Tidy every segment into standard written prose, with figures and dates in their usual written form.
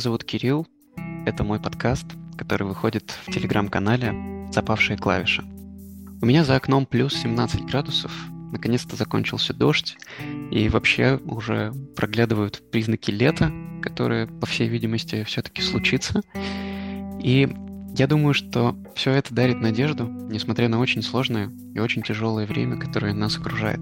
зовут Кирилл, это мой подкаст, который выходит в телеграм-канале «Запавшие клавиши». У меня за окном плюс 17 градусов, наконец-то закончился дождь, и вообще уже проглядывают признаки лета, которые, по всей видимости, все-таки случится. И я думаю, что все это дарит надежду, несмотря на очень сложное и очень тяжелое время, которое нас окружает.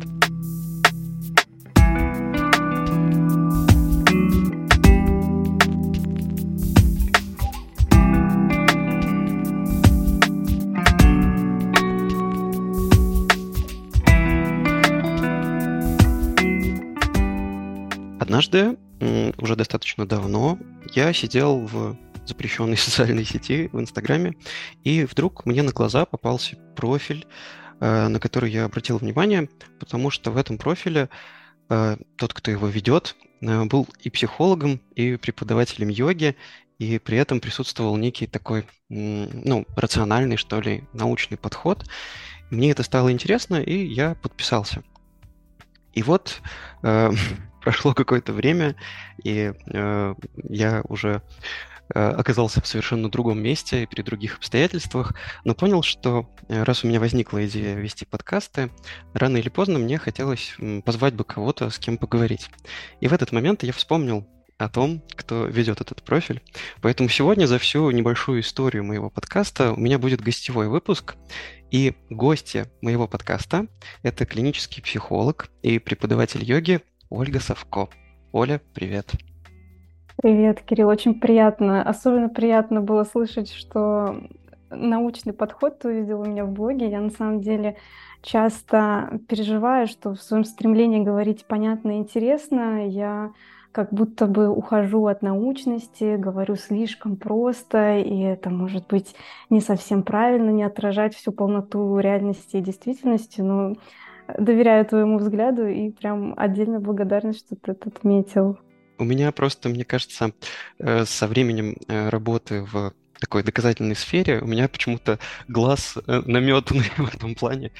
Однажды, уже достаточно давно, я сидел в запрещенной социальной сети в Инстаграме, и вдруг мне на глаза попался профиль, на который я обратил внимание, потому что в этом профиле тот, кто его ведет, был и психологом, и преподавателем йоги, и при этом присутствовал некий такой, рациональный, что ли, научный подход. Мне это стало интересно, и я подписался. И вот прошло какое-то время, и я уже оказался в совершенно другом месте, при других обстоятельствах, но понял, что раз у меня возникла идея вести подкасты, рано или поздно мне хотелось позвать бы кого-то, с кем поговорить. И в этот момент я вспомнил о том, кто ведет этот профиль. Поэтому сегодня за всю небольшую историю моего подкаста у меня будет гостевой выпуск. И гостья моего подкаста – это клинический психолог и преподаватель йоги Ольга Савко. Оля, привет. Привет, Кирилл, очень приятно. Особенно приятно было слышать, что научный подход ты увидел у меня в блоге. Я на самом деле часто переживаю, что в своем стремлении говорить понятно и интересно я как будто бы ухожу от научности, говорю слишком просто, и это может быть не совсем правильно, не отражать всю полноту реальности и действительности, но доверяю твоему взгляду и прям отдельно благодарна, что ты это отметил. У меня просто, мне кажется, со временем работы в такой доказательной сфере у меня почему-то глаз наметанный в этом плане.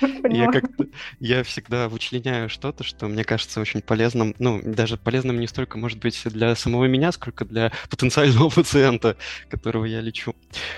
Я всегда вычленяю что-то, что мне кажется очень полезным. Даже полезным не столько, может быть, для самого меня, сколько для потенциального пациента, которого я лечу.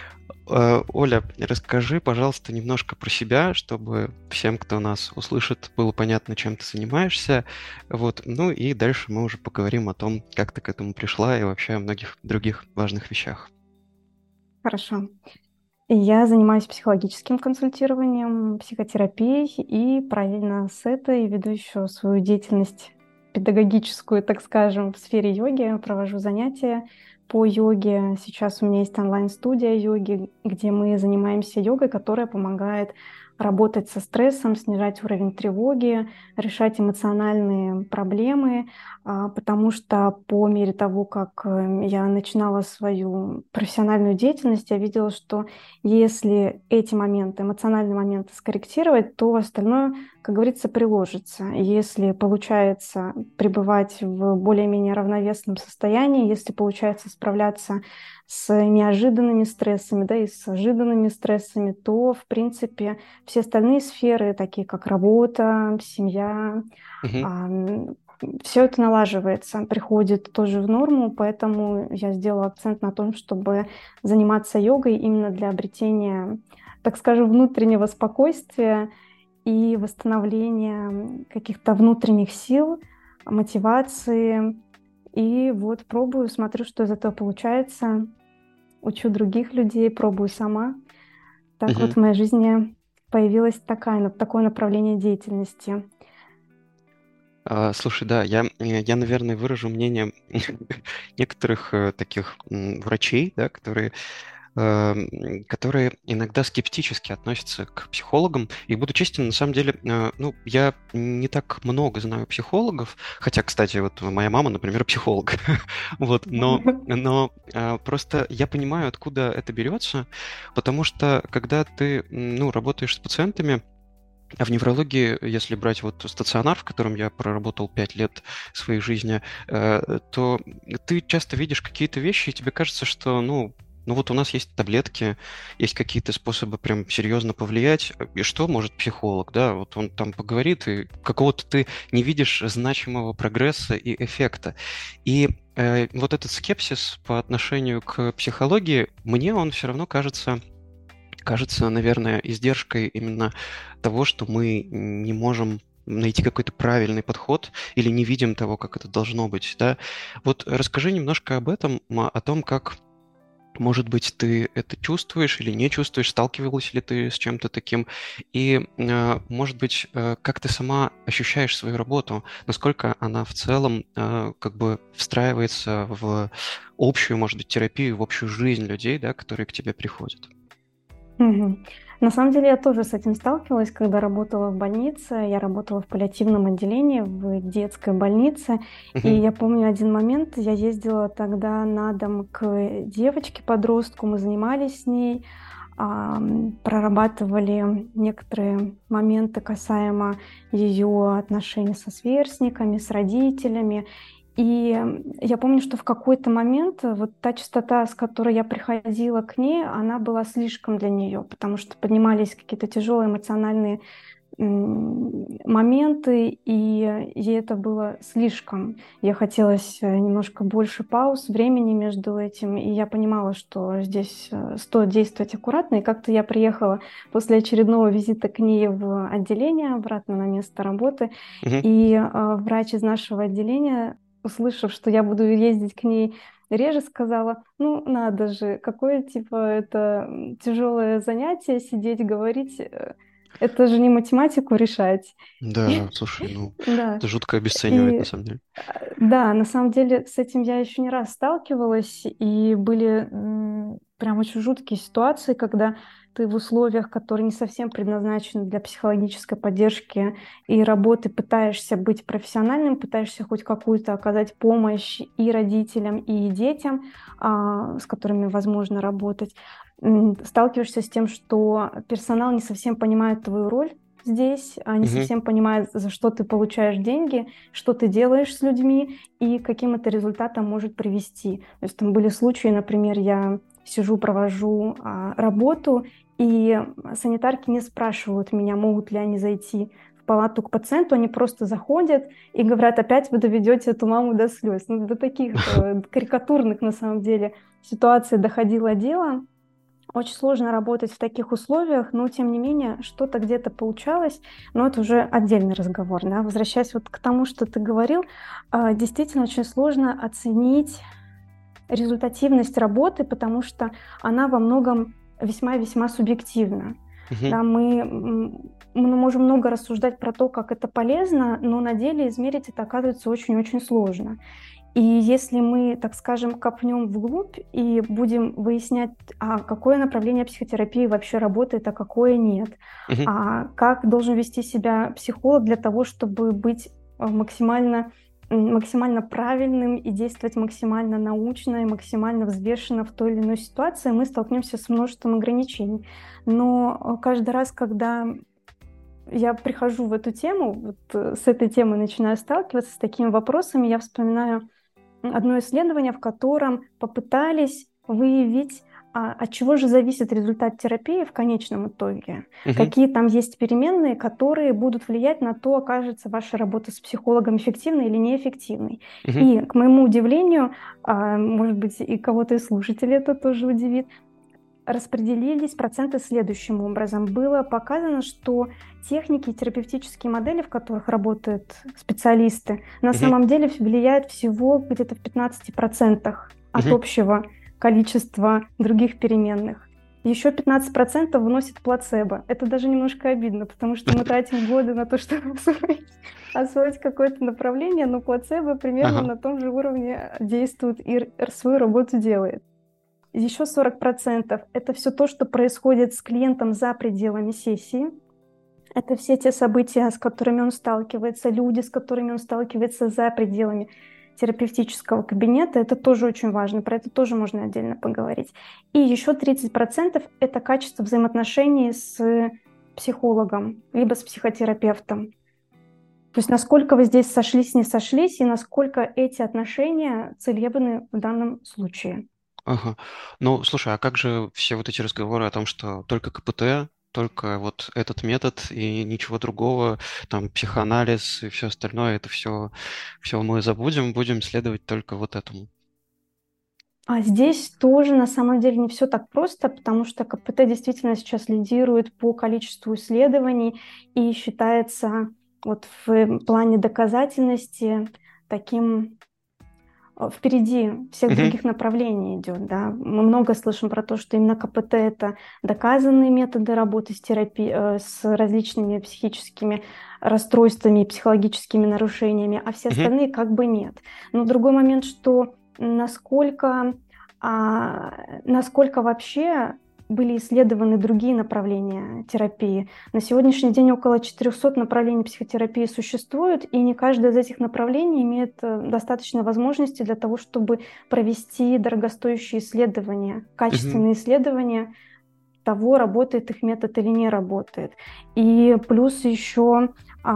Оля, расскажи, пожалуйста, немножко про себя, чтобы всем, кто нас услышит, было понятно, чем ты занимаешься. И дальше мы уже поговорим о том, как ты к этому пришла и вообще о многих других важных вещах. Хорошо. Я занимаюсь психологическим консультированием, психотерапией и параллельно с этой веду еще свою деятельность педагогическую, так скажем, в сфере йоги. Провожу занятия по йоге. Сейчас у меня есть онлайн-студия йоги, где мы занимаемся йогой, которая помогает работать со стрессом, снижать уровень тревоги, решать эмоциональные проблемы, потому что по мере того, как я начинала свою профессиональную деятельность, я видела, что если эти моменты, эмоциональные моменты скорректировать, то остальное, как говорится, приложится. Если получается пребывать в более-менее равновесном состоянии, если получается справляться с неожиданными стрессами, и с ожиданными стрессами, то, в принципе, все остальные сферы, такие как работа, семья, все это налаживается, приходит тоже в норму, поэтому я сделала акцент на том, чтобы заниматься йогой именно для обретения, так скажем, внутреннего спокойствия и восстановления каких-то внутренних сил, мотивации. И пробую, смотрю, что из этого получается, учу других людей, пробую сама. Так в моей жизни появилось такое направление деятельности. Слушай, да, я, наверное, выражу мнение некоторых таких врачей, да, которые иногда скептически относятся к психологам. И буду честен, на самом деле, я не так много знаю психологов, хотя, кстати, моя мама, например, психолог. Но просто я понимаю, откуда это берется, потому что когда ты, работаешь с пациентами, а в неврологии, если брать стационар, в котором я проработал 5 лет своей жизни, то ты часто видишь какие-то вещи, и тебе кажется, что, у нас есть таблетки, есть какие-то способы прям серьезно повлиять. И что может психолог, да? Он там поговорит, и какого-то ты не видишь значимого прогресса и эффекта. И Вот этот скепсис по отношению к психологии, мне он все равно кажется, наверное, издержкой именно того, что мы не можем найти какой-то правильный подход или не видим того, как это должно быть, да. Вот расскажи немножко об этом, о том, как, может быть, ты это чувствуешь или не чувствуешь, сталкивалась ли ты с чем-то таким, и, может быть, как ты сама ощущаешь свою работу, насколько она в целом как бы встраивается в общую, может быть, терапию, в общую жизнь людей, да, которые к тебе приходят. Мгм. На самом деле я тоже с этим сталкивалась, когда работала в больнице. Я работала в паллиативном отделении, в детской больнице. И Мгм. я помню один момент, я ездила тогда на дом к девочке-подростку, мы занимались с ней, прорабатывали некоторые моменты касаемо ее отношений со сверстниками, с родителями. И я помню, что в какой-то момент вот та частота, с которой я приходила к ней, она была слишком для нее, потому что поднимались какие-то тяжелые эмоциональные моменты, и ей это было слишком. Ей хотелось немножко больше пауз, времени между этим, и я понимала, что здесь стоит действовать аккуратно. И как-то я приехала после очередного визита к ней в отделение, обратно на место работы, Мгм. и врач из нашего отделения, услышав, что я буду ездить к ней реже, сказала: ну, надо же, какое, типа, это тяжелое занятие, сидеть, говорить, это же не математику решать. Да, слушай, ну, Да, это жутко обесценивает на и самом деле. да, на самом деле с этим я еще не раз сталкивалась, и были прям очень жуткие ситуации, когда ты в условиях, которые не совсем предназначены для психологической поддержки и работы, пытаешься быть профессиональным, пытаешься хоть какую-то оказать помощь и родителям, и детям, с которыми возможно работать. Сталкиваешься с тем, что персонал не совсем понимает твою роль здесь, не Мгм. совсем понимает, за что ты получаешь деньги, что ты делаешь с людьми и к каким это результатам может привести. То есть там были случаи, например, я сижу, провожу работу, и санитарки не спрашивают меня, могут ли они зайти в палату к пациенту, они просто заходят и говорят: опять вы доведете эту маму до слез. Ну, до таких карикатурных, на самом деле, ситуаций доходило дело. Очень сложно работать в таких условиях, но тем не менее что-то где-то получалось, но это уже отдельный разговор, да. Возвращаясь вот к тому, что ты говорил, действительно очень сложно оценить результативность работы, потому что она во многом весьма-весьма субъективна. Мгм. Да, мы можем много рассуждать про то, как это полезно, но на деле измерить это оказывается очень-очень сложно. И если мы, так скажем, копнем вглубь и будем выяснять, какое направление психотерапии вообще работает, а какое нет, Мгм. как должен вести себя психолог для того, чтобы быть максимально правильным и действовать максимально научно и максимально взвешенно в той или иной ситуации, мы столкнемся с множеством ограничений. Но каждый раз, когда я прихожу в эту тему, вот с этой темой начинаю сталкиваться, с такими вопросами, я вспоминаю одно исследование, в котором попытались выявить, от чего же зависит результат терапии в конечном итоге. Мгм. Какие там есть переменные, которые будут влиять на то, окажется ваша работа с психологом эффективной или неэффективной. Мгм. И, к моему удивлению, может быть, и кого-то из слушателей это тоже удивит, распределились проценты следующим образом. Было показано, что техники и терапевтические модели, в которых работают специалисты, на Мгм. самом деле влияют всего где-то в 15% от Мгм. общего количества других переменных. Еще 15% выносит плацебо. Это даже немножко обидно, потому что мы тратим годы на то, чтобы освоить какое-то направление, но плацебо примерно Ага. на том же уровне действует и свою работу делает. Еще 40% это все то, что происходит с клиентом за пределами сессии. Это все те события, с которыми он сталкивается, люди, с которыми он сталкивается за пределами терапевтического кабинета. Это тоже очень важно, про это тоже можно отдельно поговорить. И еще 30% это качество взаимоотношений с психологом, либо с психотерапевтом. То есть насколько вы здесь сошлись, не сошлись, и насколько эти отношения целебны в данном случае. Ага. Ну, слушай, а как же все вот эти разговоры о том, что только КПТ? только вот этот метод и ничего другого, там психоанализ и все остальное, это все мы забудем, будем следовать только вот этому. А здесь тоже на самом деле не все так просто, потому что КПТ действительно сейчас лидирует по количеству исследований и считается вот в плане доказательности таким впереди всех Мгм. других направлений идет, да. Мы много слышим про то, что именно КПТ — это доказанные методы работы с различными психическими расстройствами и психологическими нарушениями, а все Мгм. остальные как бы нет. Но другой момент, что насколько вообще были исследованы другие направления терапии. На сегодняшний день около 400 направлений психотерапии существует, и не каждое из этих направлений имеет достаточно возможностей для того, чтобы провести дорогостоящие исследования, Мгм. качественные исследования того, работает их метод или не работает. И плюс еще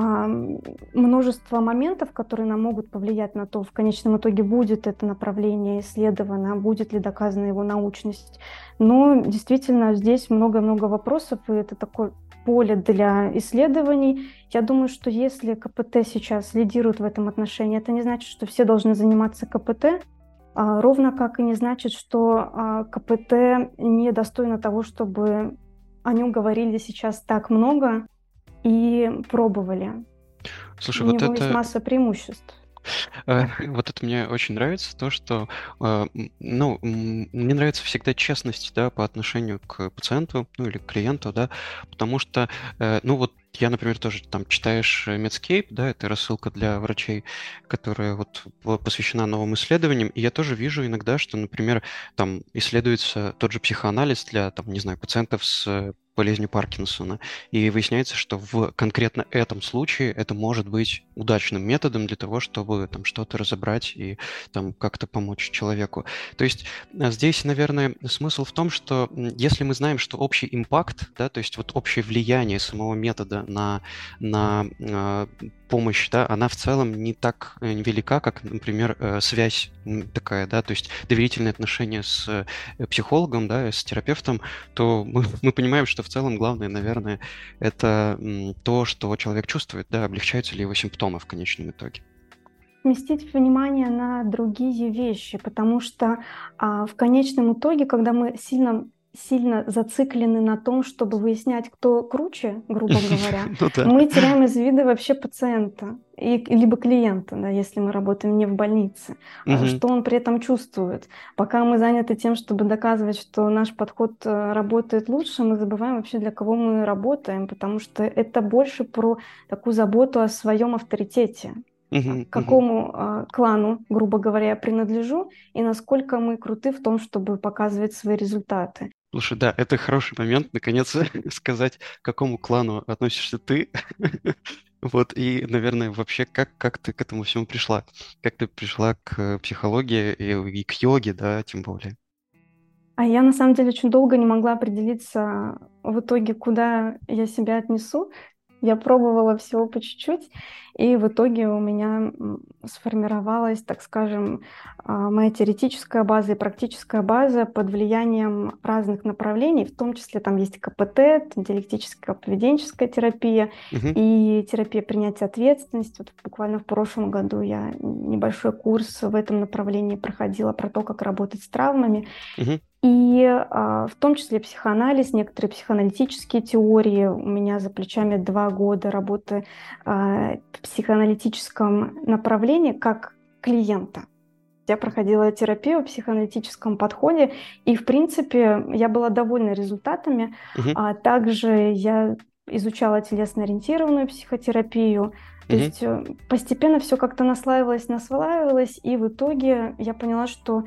множество моментов, которые нам могут повлиять на то, в конечном итоге будет это направление исследовано, будет ли доказана его научность. Но действительно здесь много-много вопросов, и это такое поле для исследований. Я думаю, что если КПТ сейчас лидирует в этом отношении, это не значит, что все должны заниматься КПТ, ровно как и не значит, что КПТ недостойно того, чтобы о нем говорили сейчас так много и пробовали. У Слушай, вот него есть это масса преимуществ. Вот это мне очень нравится, то, что, мне нравится всегда честность, да, по отношению к пациенту, ну, или к клиенту, да, потому что, ну, вот я, например, тоже там читаешь Medscape, да, это рассылка для врачей, которая вот посвящена новым исследованиям, и я тоже вижу иногда, что, например, там исследуется тот же психоанализ для, там, не знаю, пациентов с болезнью Паркинсона, и выясняется, что в конкретно этом случае это может быть удачным методом для того, чтобы там что-то разобрать и там как-то помочь человеку. То есть здесь, наверное, смысл в том, что если мы знаем, что общий импакт, да, то есть вот общее влияние самого метода на помощь, да, она в целом не так велика, как, например, связь такая, да, то есть доверительные отношения с психологом, да, с терапевтом, то мы понимаем, что в целом главное, наверное, это то, что человек чувствует, да, облегчаются ли его симптомы в конечном итоге. Сместить внимание на другие вещи, потому что в конечном итоге, когда мы сильно зациклены на том, чтобы выяснять, кто круче, грубо говоря, Ну да. мы теряем из вида вообще пациента либо клиента, да, если мы работаем не в больнице, Мгм. что он при этом чувствует. Пока мы заняты тем, чтобы доказывать, что наш подход работает лучше, мы забываем вообще, для кого мы работаем, потому что это больше про такую заботу о своем авторитете, Мгм. к Мгм. какому клану, грубо говоря, я принадлежу, и насколько мы круты в том, чтобы показывать свои результаты. Слушай, да, это хороший момент, наконец, сказать, к какому клану относишься ты. Вот, и, наверное, вообще, как ты к этому всему пришла? Как ты пришла к психологии и к йоге, да, тем более? А я на самом деле очень долго не могла определиться в итоге, куда я себя отнесу. Я пробовала всего по чуть-чуть, и в итоге у меня сформировалась, так скажем, моя теоретическая база и практическая база под влиянием разных направлений, в том числе там есть КПТ, диалектическая поведенческая терапия Мгм. и терапия принятия ответственности. Вот буквально в прошлом году я небольшой курс в этом направлении проходила про то, как работать с травмами. Мгм. И в том числе психоанализ, некоторые психоаналитические теории. У меня за плечами 2 года работы в психоаналитическом направлении как клиента. Я проходила терапию в психоаналитическом подходе, и, в принципе, я была довольна результатами. Мгм. Также я изучала телесно-ориентированную психотерапию. То Мгм. есть постепенно все как-то наслаивалось, и в итоге я поняла, что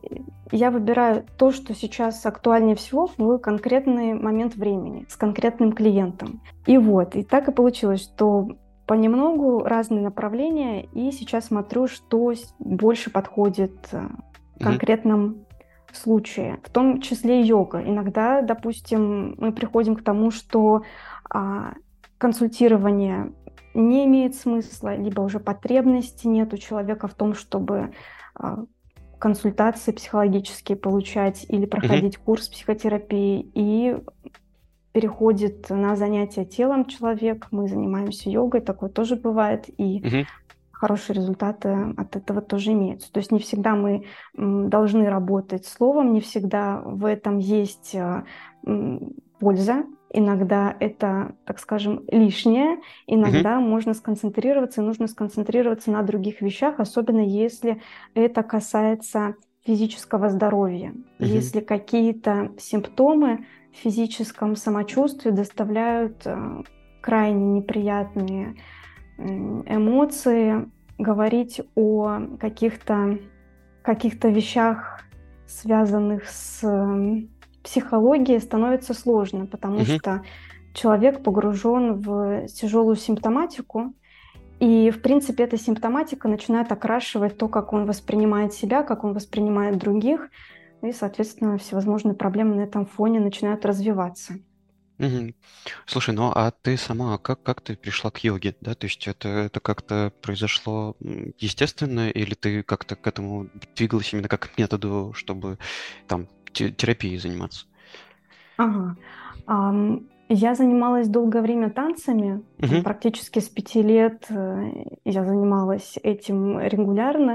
я выбираю то, что сейчас актуальнее всего в конкретный момент времени, с конкретным клиентом. И вот, и так и получилось, что понемногу разные направления, и сейчас смотрю, что больше подходит в Мгм. конкретном случае, в том числе йога. Иногда, допустим, мы приходим к тому, что а, консультирование не имеет смысла, либо уже потребности нет у человека в том, чтобы а, консультации психологические получать или Мгм. проходить курс психотерапии. И переходит на занятия телом человек, мы занимаемся йогой, такое тоже бывает, и Мгм. хорошие результаты от этого тоже имеются. То есть не всегда мы должны работать словом, не всегда в этом есть польза. Иногда это, так скажем, лишнее, Мгм. иногда можно сконцентрироваться, и нужно сконцентрироваться на других вещах, особенно если это касается физического здоровья. Мгм. Если какие-то симптомы в физическом самочувствии доставляют крайне неприятные эмоции, говорить о каких-то вещах, связанных с психологией, становится сложно, потому Мгм. что человек погружен в тяжелую симптоматику, и, в принципе, эта симптоматика начинает окрашивать то, как он воспринимает себя, как он воспринимает других, и, соответственно, всевозможные проблемы на этом фоне начинают развиваться. Мгм. Слушай, ну а ты сама как ты пришла к йоге, да? То есть это как-то произошло естественно, или ты как-то к этому двигалась именно как к методу, чтобы там терапией заниматься? Ага. Я занималась долгое время танцами, там, Мгм. практически с 5 лет я занималась этим регулярно,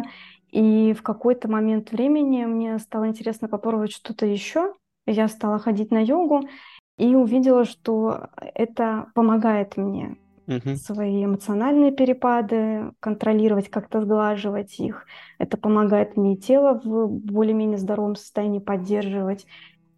и в какой-то момент времени мне стало интересно попробовать что-то еще. Я стала ходить на йогу и увидела, что это помогает мне Мгм. свои эмоциональные перепады контролировать, как-то сглаживать их. Это помогает мне и тело в более-менее здоровом состоянии поддерживать.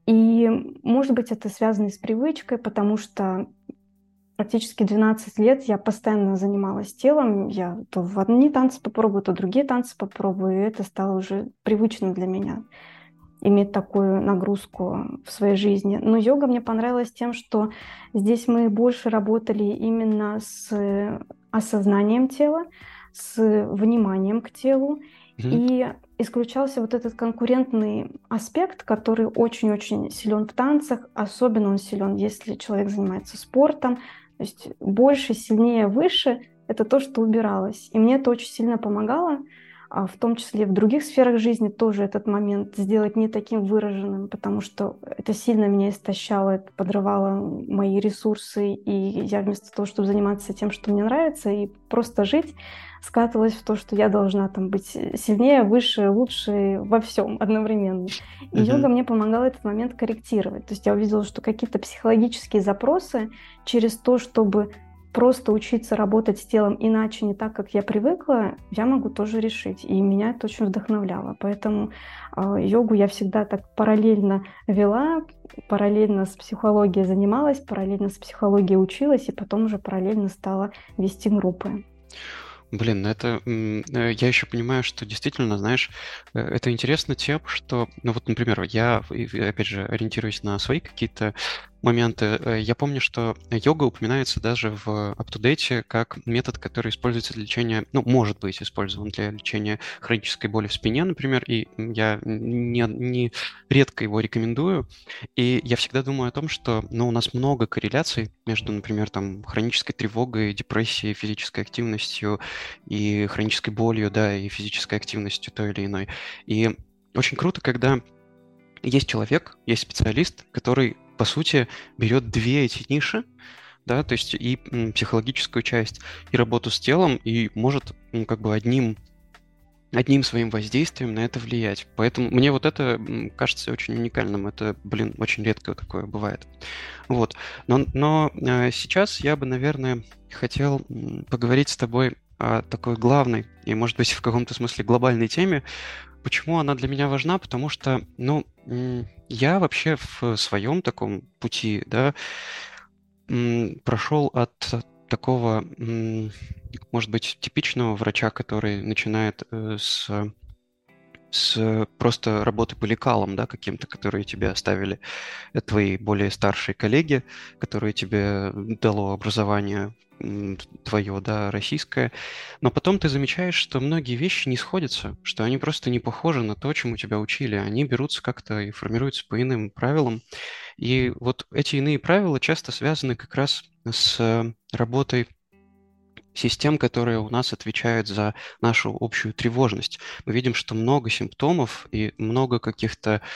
И, может быть, это связано и с привычкой, потому что практически 12 лет я постоянно занималась телом. Я то в одни танцы попробую, то другие танцы попробую, и это стало уже привычным для меня иметь такую нагрузку в своей жизни. Но йога мне понравилась тем, что здесь мы больше работали именно с осознанием тела, с вниманием к телу, Мгм. и исключался вот этот конкурентный аспект, который очень-очень силен в танцах, особенно он силен, если человек занимается спортом. То есть больше, сильнее, выше — это то, что убиралось. И мне это очень сильно помогало, в том числе в других сферах жизни тоже этот момент сделать не таким выраженным, потому что это сильно меня истощало, это подрывало мои ресурсы, и я вместо того, чтобы заниматься тем, что мне нравится, и просто жить, скатывалась в то, что я должна там быть сильнее, выше, лучше во всем одновременно. И Мгм. йога мне помогала этот момент корректировать. То есть я увидела, что какие-то психологические запросы через то, чтобы просто учиться работать с телом иначе, не так, как я привыкла, я могу тоже решить. И меня это очень вдохновляло. Поэтому йогу я всегда так параллельно вела, параллельно с психологией занималась, параллельно с психологией училась, и потом уже параллельно стала вести группы. Блин, ну это, я еще понимаю, что действительно, знаешь, это интересно тем, что, ну вот, например, я, опять же, ориентируюсь на свои какие-то моменты. Я помню, что йога упоминается даже в UpToDate как метод, который используется для лечения, ну, может быть использован для лечения хронической боли в спине, например, и я не редко его рекомендую. И я всегда думаю о том, что, ну, у нас много корреляций между, например, там, хронической тревогой, депрессией, физической активностью и хронической болью, да, и физической активностью той или иной. И очень круто, когда есть человек, есть специалист, который, по сути, берет две эти ниши, да, то есть и психологическую часть, и работу с телом, и может как бы одним своим воздействием на это влиять. Поэтому мне вот это кажется очень уникальным. Это, блин, очень редко такое бывает. Вот. Но сейчас я бы, наверное, хотел поговорить с тобой о такой главной и, может быть, в каком-то смысле глобальной теме. Почему она для меня важна? Потому что, ну, я вообще в своем таком пути, да, прошел от такого, может быть, типичного врача, который начинает с просто работы по лекалам, да, каким-то, которые тебе оставили твои более старшие коллеги, которые тебе дало образование твое, да, российское. Но потом ты замечаешь, что многие вещи не сходятся, что они просто не похожи на то, чему тебя учили. Они берутся как-то и формируются по иным правилам. И вот эти иные правила часто связаны как раз с работой систем, которые у нас отвечают за нашу общую тревожность. Мы видим, что много симптомов и много каких-то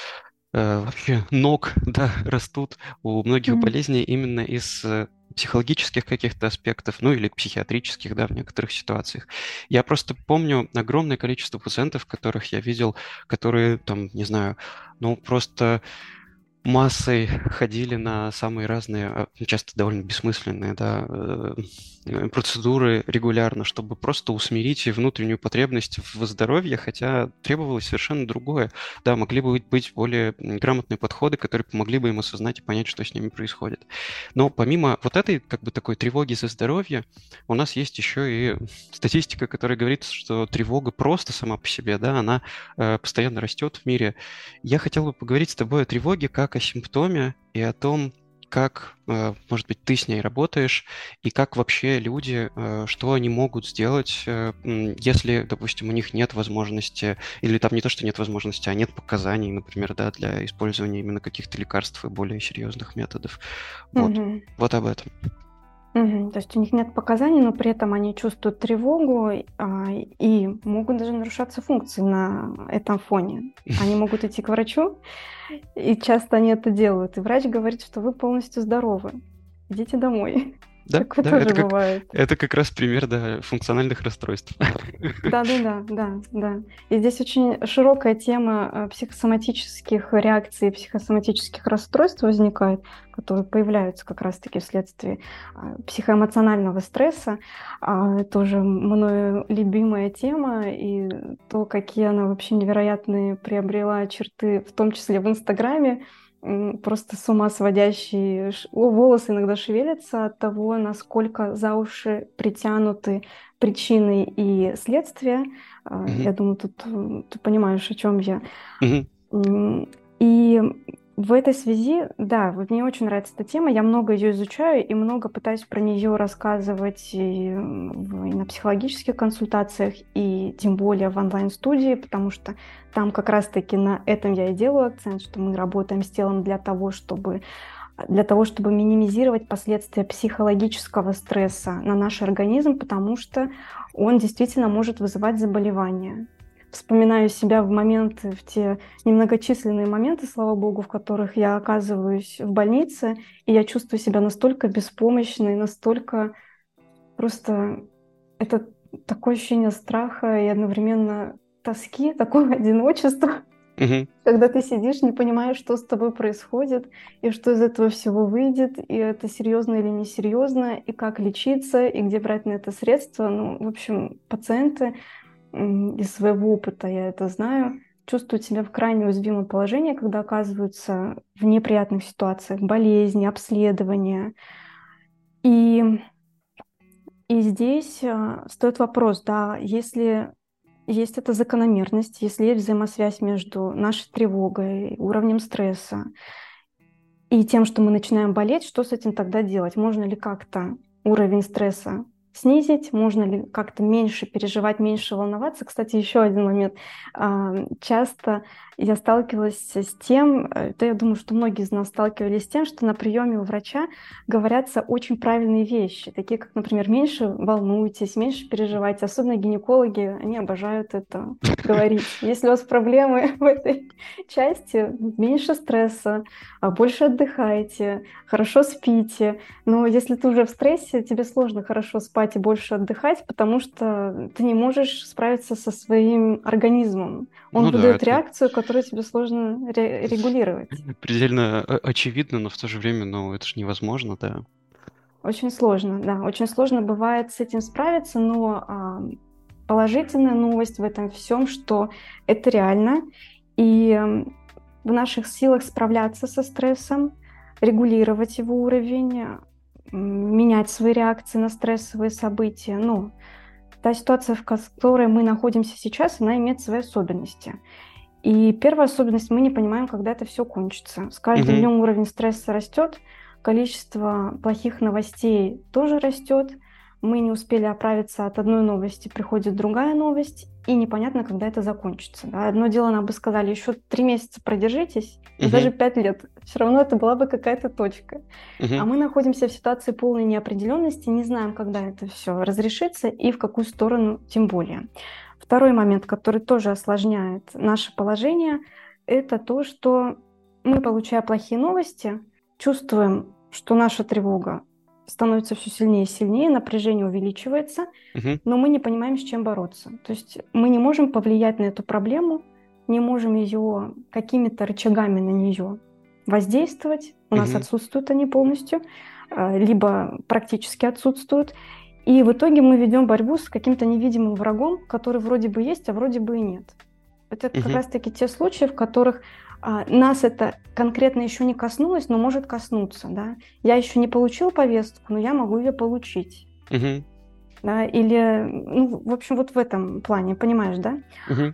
вообще ног, да, растут у многих Мгм. болезней именно из психологических каких-то аспектов, ну или психиатрических, да, в некоторых ситуациях. Я просто помню огромное количество пациентов, которых я видел, которые там, не знаю, ну просто массой ходили на самые разные, часто довольно бессмысленные, да, процедуры регулярно, чтобы просто усмирить внутреннюю потребность в здоровье, хотя требовалось совершенно другое. Да, могли бы быть более грамотные подходы, которые помогли бы им осознать и понять, что с ними происходит. Но помимо вот этой, как бы такой тревоги за здоровье, у нас есть еще и статистика, которая говорит, что тревога просто сама по себе, да, она постоянно растет в мире. Я хотел бы поговорить с тобой о тревоге как о симптоме и о том, как, может быть, ты с ней работаешь, и как вообще люди, что они могут сделать, если, допустим, у них нет возможности, или там не то, что нет возможности, а нет показаний, например, да, для использования именно каких-то лекарств и более серьезных методов. Вот, Мгм. вот об этом. Мгм. То есть у них нет показаний, но при этом они чувствуют тревогу, и могут даже нарушаться функции на этом фоне. Они могут идти к врачу, и часто они это делают. И врач говорит, что вы полностью здоровы. Идите домой. Да, Такое да, тоже бывает. это как раз пример, да, функциональных расстройств. Да-да-да, да. И здесь очень широкая тема психосоматических реакций, психосоматических расстройств возникает, которые появляются как раз-таки вследствие психоэмоционального стресса. Тоже мною любимая тема, и то, какие она вообще невероятные приобрела черты, в том числе в Инстаграме, просто с ума сводящие. Волосы иногда шевелятся от того, насколько за уши притянуты причины и следствия. Мгм, Я думаю, тут ты понимаешь, о чем я. мгм, И в этой связи, да, вот мне очень нравится эта тема, я много ее изучаю и много пытаюсь про нее рассказывать и на психологических консультациях, и тем более в онлайн-студии, потому что там как раз-таки на этом я и делаю акцент, что мы работаем с телом для того, чтобы минимизировать последствия психологического стресса на наш организм, потому что он действительно может вызывать заболевания. Вспоминаю себя в те немногочисленные моменты, слава богу, в которых я оказываюсь в больнице, и я чувствую себя настолько беспомощной, настолько просто это такое ощущение страха и одновременно тоски, такого одиночества. мгм. Когда ты сидишь, не понимаешь, что с тобой происходит, и что из этого всего выйдет, и это серьезно или несерьезно, и как лечиться, и где брать на это средства. Ну, в общем, пациенты, из своего опыта я это знаю, чувствуют себя в крайне уязвимом положении, когда оказываются в неприятных ситуациях, болезни, обследования. И, и здесь стоит вопрос, да, если есть эта закономерность, если есть взаимосвязь между нашей тревогой, уровнем стресса и тем, что мы начинаем болеть, что с этим тогда делать? Можно ли как-то уровень стресса снизить? Можно ли как-то меньше переживать, меньше волноваться? Кстати, еще один момент. Часто я сталкивалась с тем, да я думаю, что многие из нас сталкивались с тем, что на приеме у врача говорятся очень правильные вещи, такие как, например, меньше волнуйтесь, меньше переживайте. Особенно гинекологи, они обожают это говорить. Если у вас проблемы в этой части, меньше стресса, больше отдыхайте, хорошо спите. Но если ты уже в стрессе, тебе сложно хорошо спать и больше отдыхать, потому что ты не можешь справиться со своим организмом. Он Ну да, выдает это реакцию, которую тебе сложно регулировать. предельно очевидно, но в то же время, ну, это же невозможно, да. Очень сложно, да, очень сложно бывает с этим справиться, но положительная новость в этом всем, что это реально, и в наших силах справляться со стрессом, регулировать его уровень, менять свои реакции на стрессовые события. Ну, та ситуация, в которой мы находимся сейчас, она имеет свои особенности. И первая особенность — мы не понимаем, когда это все кончится. С каждым Мгм. днем уровень стресса растет, количество плохих новостей тоже растет. Мы не успели оправиться от одной новости, приходит другая новость, и непонятно, когда это закончится. Да. Одно дело, нам бы сказали, еще 3 месяца продержитесь, или даже Мгм. 5 лет. Все равно это была бы какая-то точка. А Мгм. мы находимся в ситуации полной неопределенности, не знаем, когда это все разрешится и в какую сторону тем более. Второй момент, который тоже осложняет наше положение, это то, что Мы, получая плохие новости, чувствуем, что наша тревога становится все сильнее и сильнее, напряжение увеличивается, Мгм. но мы не понимаем, с чем бороться. То есть мы не можем повлиять на эту проблему, не можем ее какими-то рычагами на нее воздействовать. У нас Мгм. отсутствуют они полностью, либо практически отсутствуют. И в итоге мы ведем борьбу с каким-то невидимым врагом, который вроде бы есть, а вроде бы и нет. Это как Мгм. раз-таки те случаи, в которых нас это конкретно еще не коснулось, но может коснуться. Да? Я еще не получил повестку, но я могу ее получить. Мгм. Да? Или, ну, в общем, вот в этом плане, понимаешь, да? Мгм.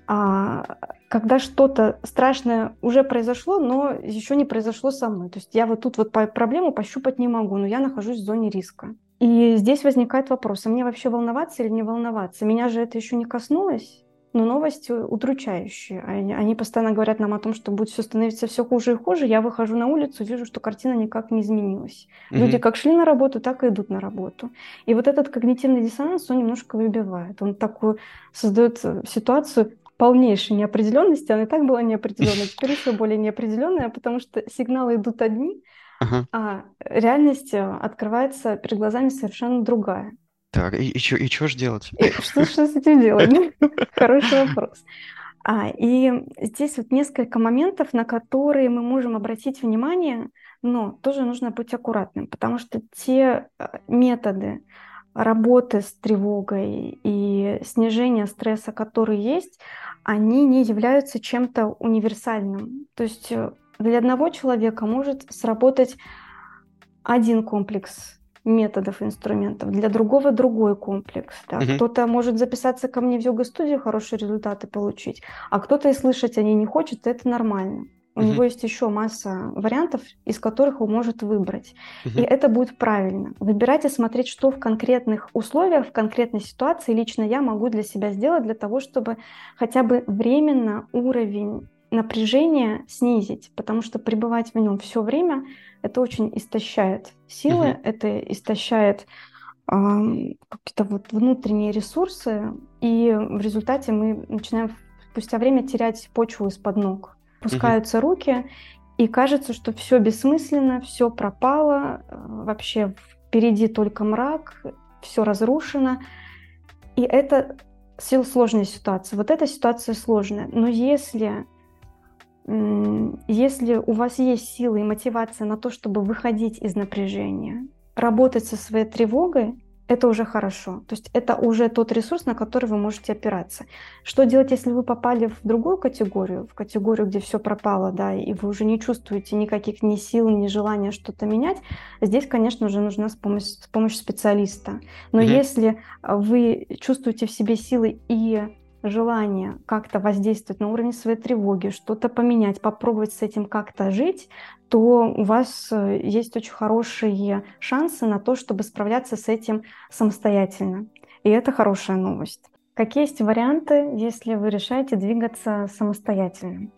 Когда что-то страшное уже произошло, но еще не произошло со мной. То есть я вот тут вот проблему пощупать не могу, но я нахожусь в зоне риска. И здесь возникает вопрос, а мне вообще волноваться или не волноваться? Меня же это еще не коснулось, но новости удручающие. Они постоянно говорят нам о том, что будет все становиться все хуже и хуже. Я выхожу на улицу, вижу, что картина никак не изменилась. Люди Мгм. как шли на работу, так и идут на работу. И вот этот когнитивный диссонанс, он немножко выбивает. Он такую создает ситуацию полнейшей неопределенности. Она и так была неопределенная, теперь еще более неопределенная, потому что сигналы идут одни, Ага. а реальность открывается перед глазами совершенно другая. Так, и чё ж делать? И что с этим делать? Хороший вопрос. И здесь вот несколько моментов, на которые мы можем обратить внимание, но тоже нужно быть аккуратным, потому что те методы работы с тревогой и снижения стресса, которые есть, они не являются чем-то универсальным. То есть для одного человека может сработать один комплекс методов, инструментов, для другого другой комплекс. Да. Мгм. Кто-то может записаться ко мне в йога-студию, хорошие результаты получить, а кто-то и слышать о ней не хочет, это нормально. У Мгм. него есть еще масса вариантов, из которых он может выбрать. И Мгм. это будет правильно. Выбирать и смотреть, что в конкретных условиях, в конкретной ситуации лично я могу для себя сделать, для того, чтобы хотя бы временно уровень напряжения снизить, потому что пребывать в нем все время это очень истощает Мгм. силы, это истощает какие-то вот внутренние ресурсы, и в результате мы начинаем спустя время терять почву из-под ног. Мгм. Пускаются руки, и кажется, что все бессмысленно, все пропало, вообще впереди только мрак, все разрушено. И это сложная ситуация. Вот эта ситуация сложная. Но если у вас есть силы и мотивация на то, чтобы выходить из напряжения, работать со своей тревогой, это уже хорошо. То есть это уже тот ресурс, на который вы можете опираться. Что делать, если вы попали в другую категорию, в категорию, где все пропало, да, и вы уже не чувствуете никаких ни сил, ни желания что-то менять? Здесь, конечно, уже нужна помощь специалиста. Но Мгм. если вы чувствуете в себе силы и желание как-то воздействовать на уровень своей тревоги, что-то поменять, попробовать с этим как-то жить, то у вас есть очень хорошие шансы на то, чтобы справляться с этим самостоятельно. И это хорошая новость. Какие есть варианты, если вы решаете двигаться самостоятельно?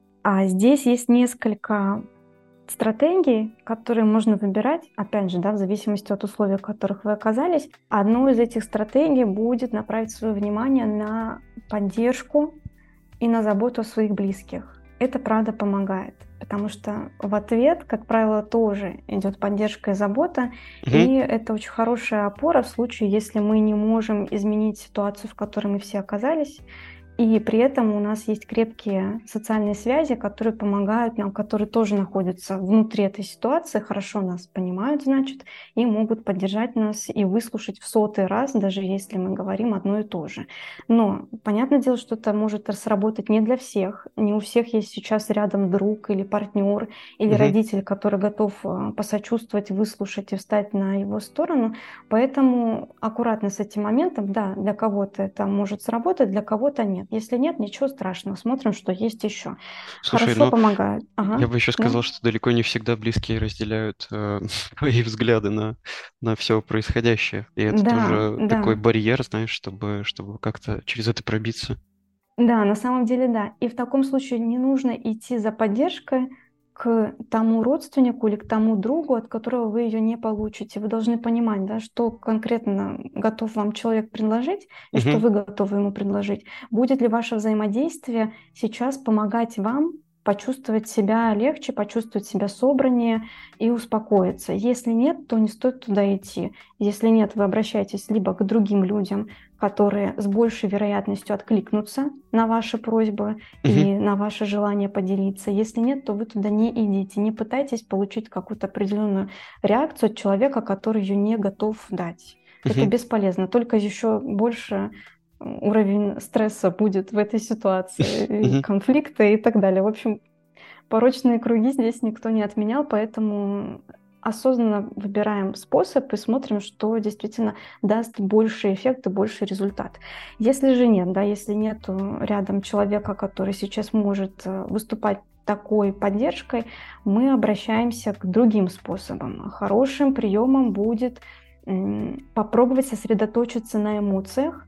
Здесь есть несколько стратегий, которые можно выбирать, опять же, да, в зависимости от условий, в которых вы оказались. Одной из этих стратегий будет направить свое внимание на поддержку и на заботу о своих близких. Это правда помогает, потому что в ответ, как правило, тоже идет поддержка и забота, Мгм. и это очень хорошая опора в случае, если мы не можем изменить ситуацию, в которой мы все оказались, и при этом у нас есть крепкие социальные связи, которые помогают нам, которые тоже находятся внутри этой ситуации, хорошо нас понимают, значит, и могут поддержать нас и выслушать в сотый раз, даже если мы говорим одно и то же. Но понятное дело, что это может сработать не для всех. Не у всех есть сейчас рядом друг или партнер, или Мгм. родитель, который готов посочувствовать, выслушать и встать на его сторону. Поэтому аккуратно с этим моментом, да, для кого-то это может сработать, для кого-то нет. Если нет, ничего страшного, смотрим, что есть еще. Слушай, Хорошо ну, помогает. я Ага, бы еще да. сказал, что далеко не всегда близкие разделяют твои взгляды на все происходящее. И это Да, тоже да. такой барьер, знаешь, чтобы как-то через это пробиться. Да, на самом деле да. И в таком случае не нужно идти за поддержкой к тому родственнику или к тому другу, от которого вы ее не получите. Вы должны понимать, да, что конкретно готов вам человек предложить и что Мгм. вы готовы ему предложить. Будет ли ваше взаимодействие сейчас помогать вам почувствовать себя легче, почувствовать себя собраннее и успокоиться. Если нет, то не стоит туда идти. Если нет, вы обращаетесь либо к другим людям, которые с большей вероятностью откликнутся на ваши просьбы Мгм. и на ваше желание поделиться. Если нет, то вы туда не идите. Не пытайтесь получить какую-то определенную реакцию от человека, который ее не готов дать. Это Мгм. бесполезно. Только еще больше уровень стресса будет в этой ситуации, и Мгм. конфликта и так далее. В общем, порочные круги здесь никто не отменял, поэтому осознанно выбираем способ и смотрим, что действительно даст больший эффект и больший результат. Если же нет, да, если нет рядом человека, который сейчас может выступать такой поддержкой, мы обращаемся к другим способам. Хорошим приемом будет попробовать сосредоточиться на эмоциях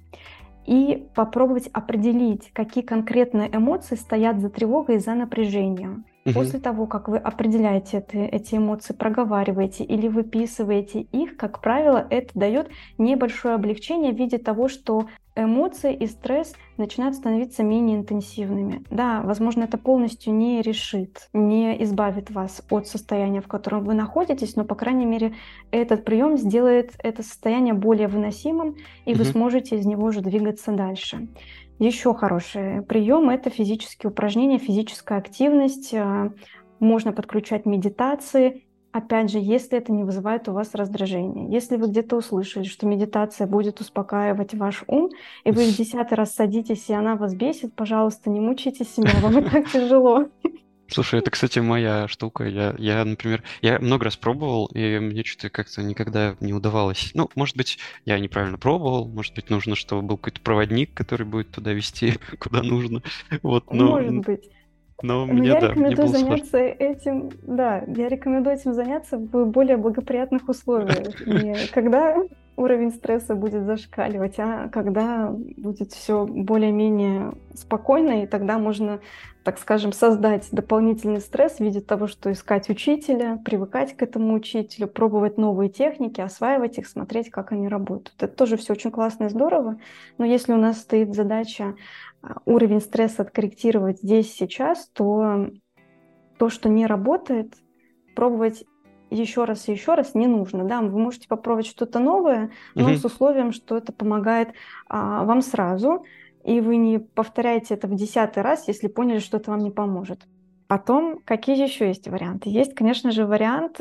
и попробовать определить, какие конкретные эмоции стоят за тревогой и за напряжением. Мгм. После того, как вы определяете эти эмоции, проговариваете или выписываете их, как правило, это дает небольшое облегчение в виде того, что эмоции и стресс начинают становиться менее интенсивными. Да, возможно, это полностью не решит, не избавит вас от состояния, в котором вы находитесь, но, по крайней мере, этот прием сделает это состояние более выносимым, и вы Мгм. сможете из него уже двигаться дальше. Еще хороший прием – это физические упражнения, физическая активность. Можно подключать медитации. Опять же, если это не вызывает у вас раздражения. Если вы где-то услышали, что медитация будет успокаивать ваш ум, и вы в 10-й раз садитесь, и она вас бесит, пожалуйста, не мучайте себя, вам и так тяжело. Слушай, это, кстати, моя штука. Например, я много раз пробовал, и мне что-то как-то никогда не удавалось. Ну, может быть, я неправильно пробовал, может быть, нужно, чтобы был какой-то проводник, который будет туда вести, куда нужно. Вот, Может быть. но Но мне, я да, мне рекомендую было сложно. заняться этим, да, я рекомендую этим заняться в более благоприятных условиях. Не когда уровень стресса будет зашкаливать, а когда будет все более-менее спокойно, и тогда можно, так скажем, создать дополнительный стресс в виде того, что искать учителя, привыкать к этому учителю, пробовать новые техники, осваивать их, смотреть, как они работают. Это тоже все очень классно и здорово, но если у нас стоит задача уровень стресса откорректировать здесь, сейчас, то то, что не работает, пробовать еще раз и еще раз не нужно. Да? Вы можете попробовать что-то новое, но Мгм. с условием, что это помогает вам сразу, и вы не повторяете это в 10-й раз, если поняли, что это вам не поможет. Потом, какие еще есть варианты? Есть, конечно же, вариант,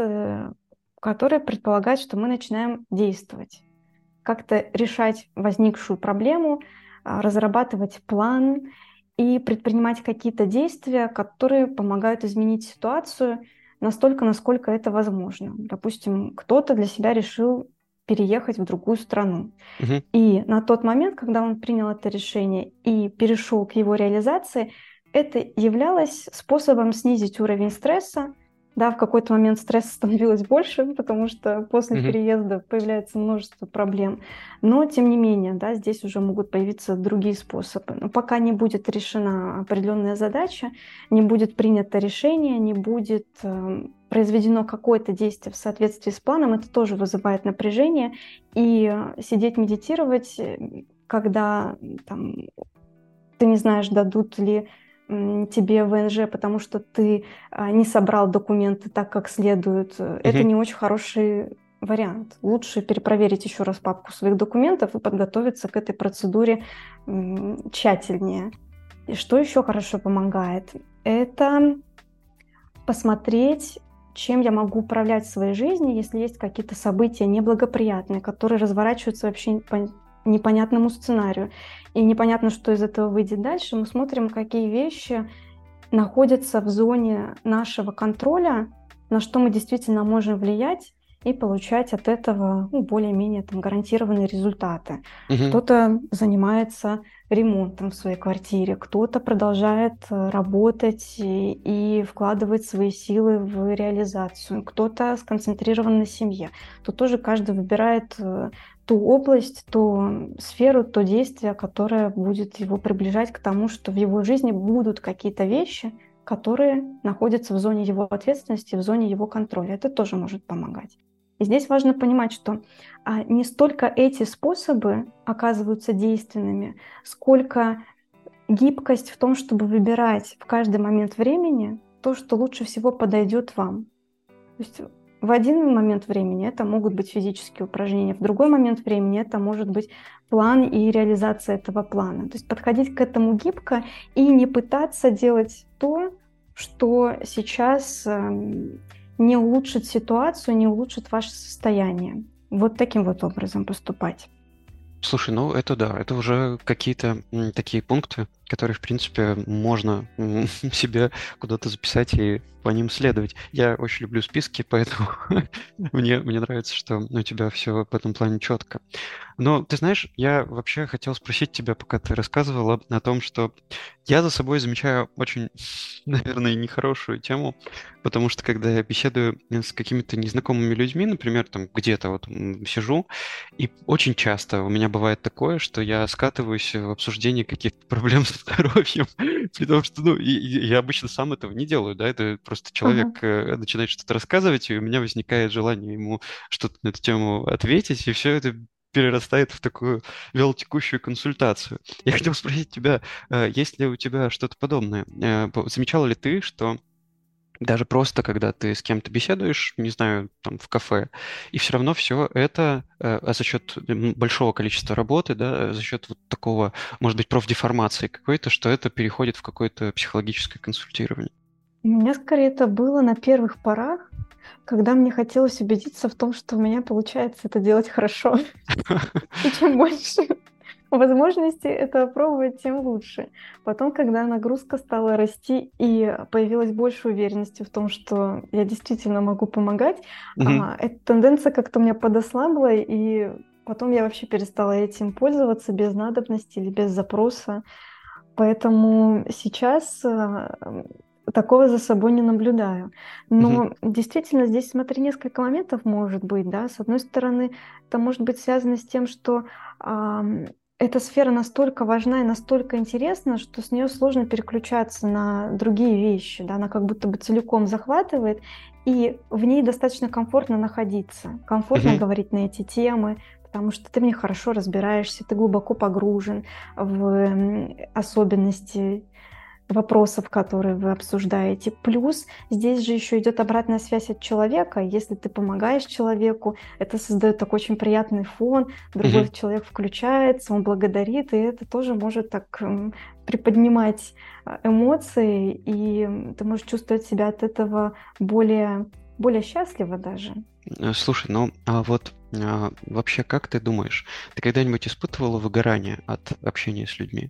который предполагает, что мы начинаем действовать, как-то решать возникшую проблему, разрабатывать план и предпринимать какие-то действия, которые помогают изменить ситуацию настолько, насколько это возможно. Допустим, кто-то для себя решил переехать в другую страну. Мгм. И на тот момент, когда он принял это решение и перешел к его реализации, это являлось способом снизить уровень стресса. Да, в какой-то момент стресса становилось больше, потому что после Мгм. переезда появляется множество проблем. Но, тем не менее, да, здесь уже могут появиться другие способы. Но пока не будет решена определенная задача, не будет принято решение, не будет произведено какое-то действие в соответствии с планом, это тоже вызывает напряжение. И сидеть медитировать, когда там, ты не знаешь, дадут ли тебе ВНЖ, потому что ты не собрал документы так, как следует, это Мгм. не очень хороший вариант. Лучше перепроверить еще раз папку своих документов и подготовиться к этой процедуре тщательнее. И что еще хорошо помогает? Это посмотреть, чем я могу управлять своей жизнью, если есть какие-то события неблагоприятные, которые разворачиваются вообще по непонятному сценарию. И непонятно, что из этого выйдет дальше. Мы смотрим, какие вещи находятся в зоне нашего контроля, на что мы действительно можем влиять и получать от этого более-менее там, гарантированные результаты. Мгм. Кто-то занимается ремонтом в своей квартире, кто-то продолжает работать и вкладывать свои силы в реализацию, кто-то сконцентрирован на семье. Тут тоже каждый выбирает ту область, ту сферу, то действие, которое будет его приближать к тому, что в его жизни будут какие-то вещи, которые находятся в зоне его ответственности, в зоне его контроля. Это тоже может помогать. И здесь важно понимать, что не столько эти способы оказываются действенными, сколько гибкость в том, чтобы выбирать в каждый момент времени то, что лучше всего подойдет вам. То есть в один момент времени это могут быть физические упражнения, в другой момент времени это может быть план и реализация этого плана. То есть подходить к этому гибко и не пытаться делать то, что сейчас не улучшит ситуацию, не улучшит ваше состояние. Вот таким вот образом поступать. Слушай, ну это да, это уже какие-то такие пункты, которые, в принципе, можно себе куда-то записать и по ним следовать. Я очень люблю списки, поэтому мне нравится, что у тебя все в этом плане четко. Но ты знаешь, я вообще хотел спросить тебя, пока ты рассказывала о том, что я за собой замечаю очень, наверное, нехорошую тему, потому что когда я беседую с какими-то незнакомыми людьми, например, там где-то вот сижу, и очень часто у меня бывает такое, что я скатываюсь в обсуждение каких-то проблем со здоровьем, при том, что, ну, и я обычно сам этого не делаю, да, это просто человек Ага. начинает что-то рассказывать, и у меня возникает желание ему что-то на эту тему ответить, и все это перерастает в такую вялотекущую консультацию. Я хотел спросить тебя, есть ли у тебя что-то подобное? Замечала ли ты, что даже просто, когда ты с кем-то беседуешь, не знаю, там в кафе, и все равно все это за счет большого количества работы, да, за счет вот такого, может быть, профдеформации какой-то, что это переходит в какое-то психологическое консультирование. У меня скорее это было на первых порах, когда мне хотелось убедиться в том, что у меня получается это делать хорошо. И чем больше возможностей это пробовать, тем лучше. Потом, когда нагрузка стала расти и появилась больше уверенности в том, что я действительно могу помогать, Мгм. эта тенденция как-то у меня подослабла, и потом я вообще перестала этим пользоваться без надобности или без запроса. Поэтому сейчас такого за собой не наблюдаю. Мгм. Но действительно здесь, смотри, несколько моментов может быть, да. С одной стороны, это может быть связано с тем, что эта сфера настолько важна и настолько интересна, что с нее сложно переключаться на другие вещи, да. Она как будто бы целиком захватывает, и в ней достаточно комфортно находиться, комфортно Мгм. говорить на эти темы, потому что ты в них хорошо разбираешься, ты глубоко погружен в особенности вопросов, которые вы обсуждаете. Плюс здесь же еще идет обратная связь от человека. Если ты помогаешь человеку, это создает такой очень приятный фон, другой Мгм. человек включается, он благодарит, и это тоже может так приподнимать эмоции, и ты можешь чувствовать себя от этого более счастливо даже. Слушай, ну а вот вообще как ты думаешь, ты когда-нибудь испытывала выгорание от общения с людьми?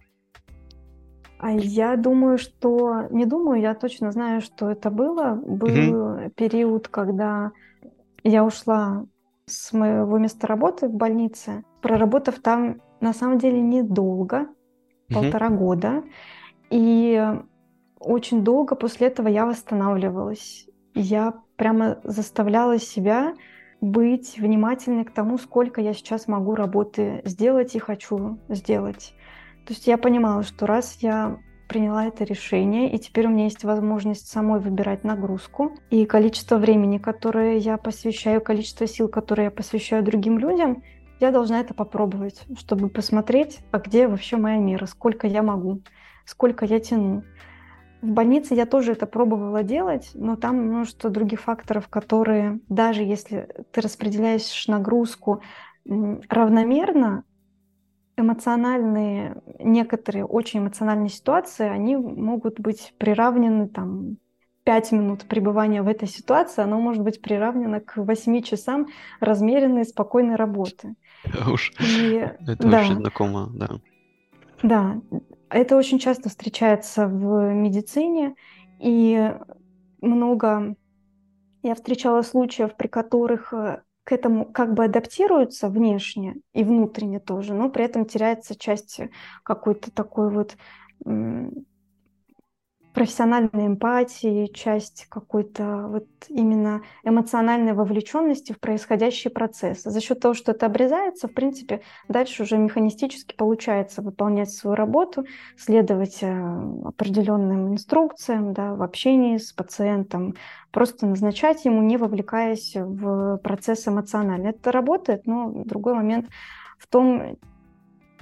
А я думаю, что не думаю, я точно знаю, что это было. Мгм. Был период, когда я ушла с моего места работы в больнице, проработав там на самом деле недолго, Мгм. 1,5 года. И очень долго после этого я восстанавливалась. Я прямо заставляла себя быть внимательной к тому, сколько я сейчас могу работы сделать и хочу сделать. То есть я понимала, что раз я приняла это решение, и теперь у меня есть возможность самой выбирать нагрузку и количество времени, которое я посвящаю, количество сил, которые я посвящаю другим людям, я должна это попробовать, чтобы посмотреть, а где вообще моя мера, сколько я могу, сколько я тяну. В больнице я тоже это пробовала делать, но там множество других факторов, которые, даже если ты распределяешь нагрузку равномерно, эмоциональные, некоторые очень эмоциональные ситуации, они могут быть приравнены там 5 минут пребывания в этой ситуации, оно может быть приравнено к 8 часам размеренной, спокойной работы. Да уж, И это очень да, знакомо, да. да, это очень часто встречается в медицине, и много я встречала случаев, при которых к этому как бы адаптируются внешне и внутренне тоже, но при этом теряется часть какой-то такой вот м, профессиональной эмпатии, часть какой-то вот именно эмоциональной вовлеченности в происходящий процесс. За счет того, что это обрезается, в принципе, дальше уже механистически получается выполнять свою работу, следовать определенным инструкциям, да, в общении с пациентом, просто назначать ему, не вовлекаясь в процесс эмоциональный. Это работает, но другой момент в том,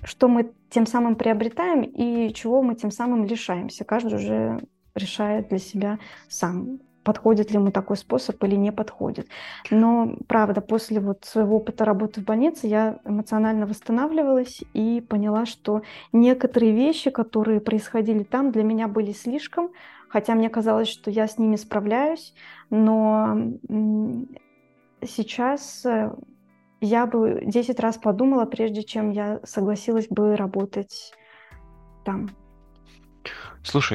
что мы тем самым приобретаем и чего мы тем самым лишаемся. Каждый уже решает для себя сам, подходит ли ему такой способ или не подходит. Но, правда, после вот своего опыта работы в больнице я эмоционально восстанавливалась и поняла, что некоторые вещи, которые происходили там, для меня были слишком, хотя мне казалось, что я с ними справляюсь, но сейчас я бы 10 раз подумала, прежде чем я согласилась бы работать там. Слушай,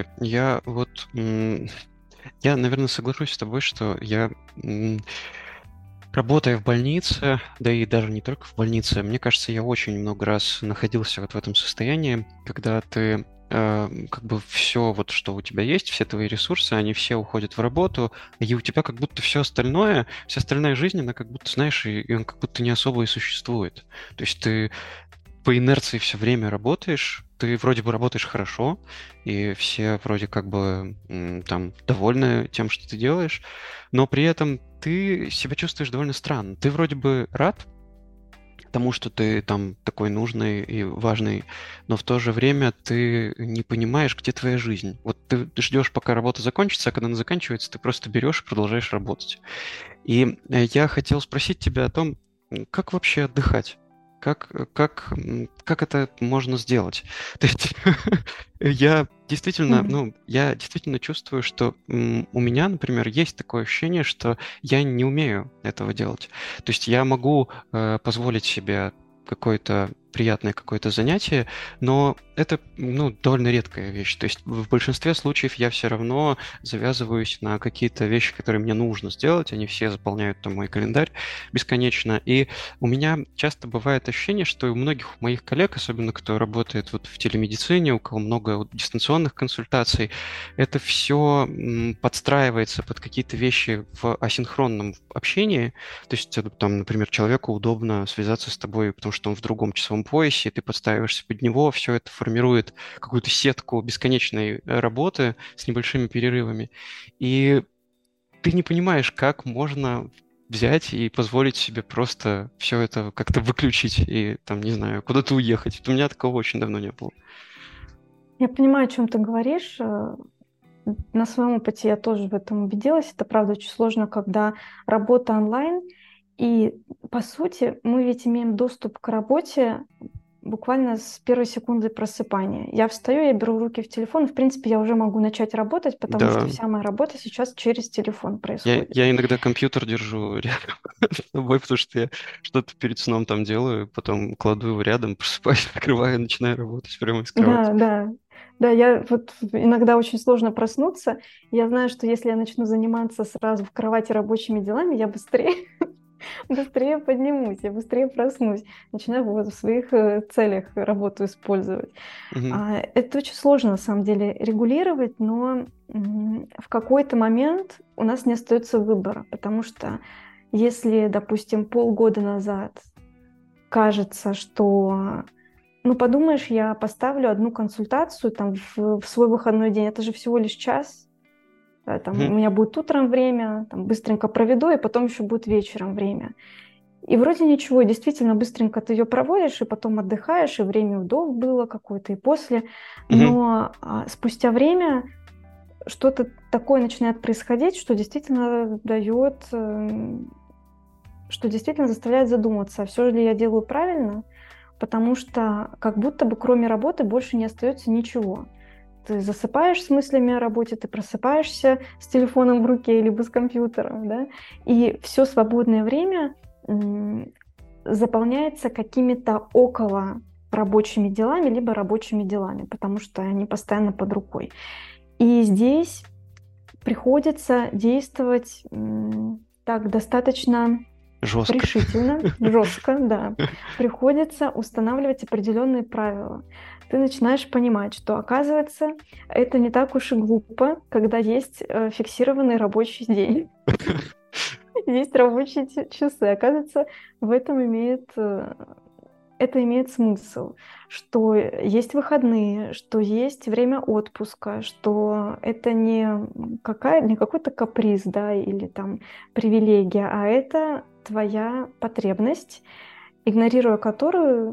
я, наверное, соглашусь с тобой, что работая в больнице, да и даже не только в больнице, мне кажется, я очень много раз находился вот в этом состоянии, когда ты как бы все вот, что у тебя есть, все твои ресурсы, они все уходят в работу, и у тебя как будто все остальное, вся остальная жизнь, она как будто, знаешь, и он как будто не особо и существует. То есть ты по инерции все время работаешь, ты вроде бы работаешь хорошо, и все вроде как бы там довольны тем, что ты делаешь, но при этом ты себя чувствуешь довольно странно. Ты вроде бы рад тому, что ты там такой нужный и важный, но в то же время ты не понимаешь, где твоя жизнь. Вот ты ждешь, пока работа закончится, а когда она заканчивается, ты просто берешь и продолжаешь работать. И я хотел спросить тебя о том, как вообще отдыхать? Как это можно сделать? То есть Мгм. я действительно чувствую, что у меня, например, есть такое ощущение, что я не умею этого делать. То есть я могу позволить себе какое-то приятное какое-то занятие, но это, довольно редкая вещь. То есть в большинстве случаев я все равно завязываюсь на какие-то вещи, которые мне нужно сделать. Они все заполняют там мой календарь бесконечно. И у меня часто бывает ощущение, что и у многих моих коллег, особенно кто работает вот в телемедицине, у кого много вот дистанционных консультаций, это все подстраивается под какие-то вещи в асинхронном общении. То есть, там, например, человеку удобно связаться с тобой, потому что он в другом часовом поясе, и ты подстраиваешься под него, все это формирует какую-то сетку бесконечной работы с небольшими перерывами. И ты не понимаешь, как можно взять и позволить себе просто все это как-то выключить и, там, не знаю, куда-то уехать. Вот у меня такого очень давно не было. Я понимаю, о чем ты говоришь. На своем опыте я тоже в этом убедилась. Это, правда, очень сложно, когда работа онлайн. И, по сути, мы ведь имеем доступ к работе буквально с первой секунды просыпания. Я встаю, я беру в руки в телефон, и, в принципе, я уже могу начать работать, потому что Да, вся моя работа сейчас через телефон я, происходит. я иногда компьютер держу рядом с собой, потому что я что-то перед сном там делаю, потом кладу его рядом, просыпаюсь, открываю, начинаю работать прямо из кровати. Да, да. Да, я вот иногда очень сложно проснуться. Я знаю, что если я начну заниматься сразу в кровати рабочими делами, я быстрее, быстрее поднимусь, я быстрее проснусь, начинаю вот в своих целях работу использовать. Мгм. Это очень сложно, на самом деле, регулировать, но в какой-то момент у нас не остается выбора, потому что если, допустим, полгода назад кажется, что, ну, подумаешь, я поставлю одну консультацию там в свой выходной день, это же всего лишь час, там у Мгм. меня будет утром время, там быстренько проведу, и потом еще будет вечером время. И вроде ничего, действительно быстренько ты ее проводишь, и потом отдыхаешь, и время вдох было какое-то, и после. Мгм. Но спустя время что-то такое начинает происходить, что действительно дает, что действительно заставляет задуматься, все ли я делаю правильно, потому что как будто бы кроме работы больше не остается ничего. Ты засыпаешь с мыслями о работе, ты просыпаешься с телефоном в руке либо с компьютером, да, и все свободное время заполняется какими-то около рабочими делами, либо рабочими делами, потому что они постоянно под рукой. И здесь приходится действовать так достаточно Жестко. решительно, жестко, да. Приходится устанавливать определенные правила. Ты начинаешь понимать, что, оказывается, это не так уж и глупо, когда есть фиксированный рабочий день, есть рабочие часы. Оказывается, в этом это имеет смысл, что есть выходные, что есть время отпуска, что это не какой-то каприз, да, или там привилегия, а это твоя потребность, игнорируя которую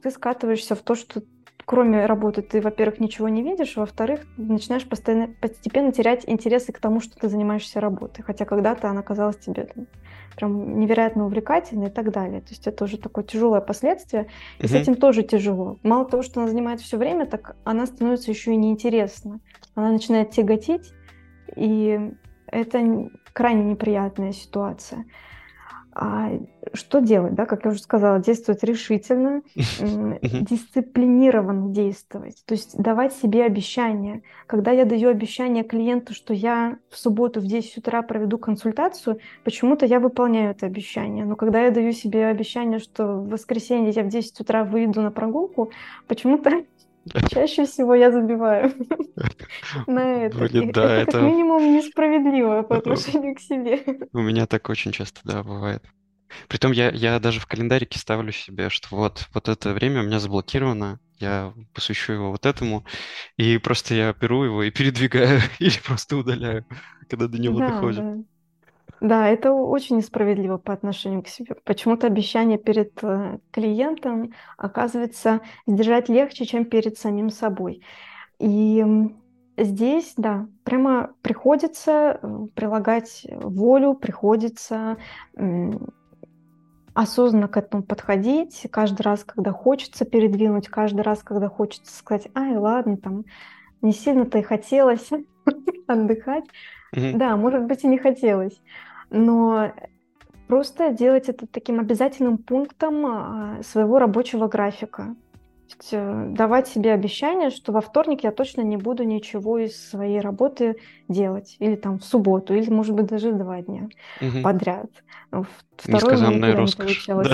ты скатываешься в то, что кроме работы ты, во-первых, ничего не видишь, во-вторых, начинаешь постепенно терять интересы к тому, что ты занимаешься работой, хотя когда-то она казалась тебе прям невероятно увлекательной и так далее. То есть это уже такое тяжелое последствие, и с Мгм. этим тоже тяжело. Мало того, что она занимает все время, так она становится еще и неинтересна. Она начинает тяготить, и это крайне неприятная ситуация. А что делать, да? Как я уже сказала, действовать решительно, Мгм. дисциплинированно действовать, то есть давать себе обещания. Когда я даю обещание клиенту, что я в субботу в 10 утра проведу консультацию, почему-то я выполняю это обещание. Но когда я даю себе обещание, что в воскресенье я в 10 утра выйду на прогулку, почему-то чаще всего я забиваю на это. Вроде И да, это как это минимум несправедливо по э, отношению к себе. у меня так очень часто, да, бывает. Притом я даже в календарике ставлю себе, что вот это время у меня заблокировано, я посвящу его вот этому, и просто я беру его и передвигаю или просто удаляю, когда до него Да, доходит. да. Да, это очень несправедливо по отношению к себе. Почему-то обещание перед клиентом оказывается сдержать легче, чем перед самим собой. И здесь, да, прямо приходится прилагать волю, приходится м, осознанно к этому подходить. Каждый раз, когда хочется передвинуть, каждый раз, когда хочется сказать, ай, ладно, там не сильно-то и хотелось отдыхать. Мгм. Да, может быть, и не хотелось. Но просто делать это таким обязательным пунктом своего рабочего графика. То есть, давать себе обещание, что во вторник я точно не буду ничего из своей работы делать. Или там в субботу, или, может быть, даже 2 дня Мгм. подряд. Второе у меня Несказанная никогда не роскошь, да. получалось.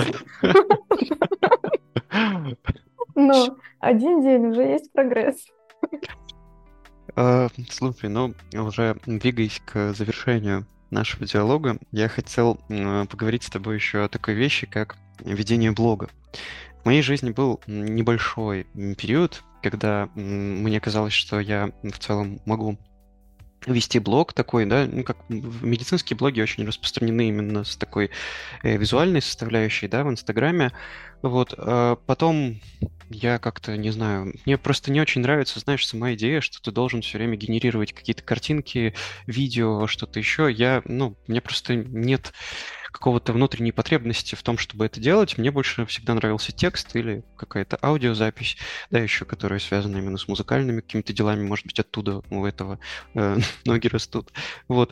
Но один день уже есть прогресс. Слушай, ну, уже двигаясь к завершению нашего диалога, я хотел поговорить с тобой еще о такой вещи, как ведение блога. В моей жизни был небольшой период, когда мне казалось, что я в целом могу вести блог такой, да, ну, как медицинские блоги очень распространены именно с такой визуальной составляющей, да, в Инстаграме. Вот, потом я как-то, не знаю, мне просто не очень нравится, знаешь, сама идея, что ты должен все время генерировать какие-то картинки, видео, что-то еще. Мне просто нет какого-то внутренней потребности в том, чтобы это делать. Мне больше всегда нравился текст или какая-то аудиозапись, да, еще, которая связана именно с музыкальными какими-то делами, может быть, оттуда у этого ноги растут. Вот.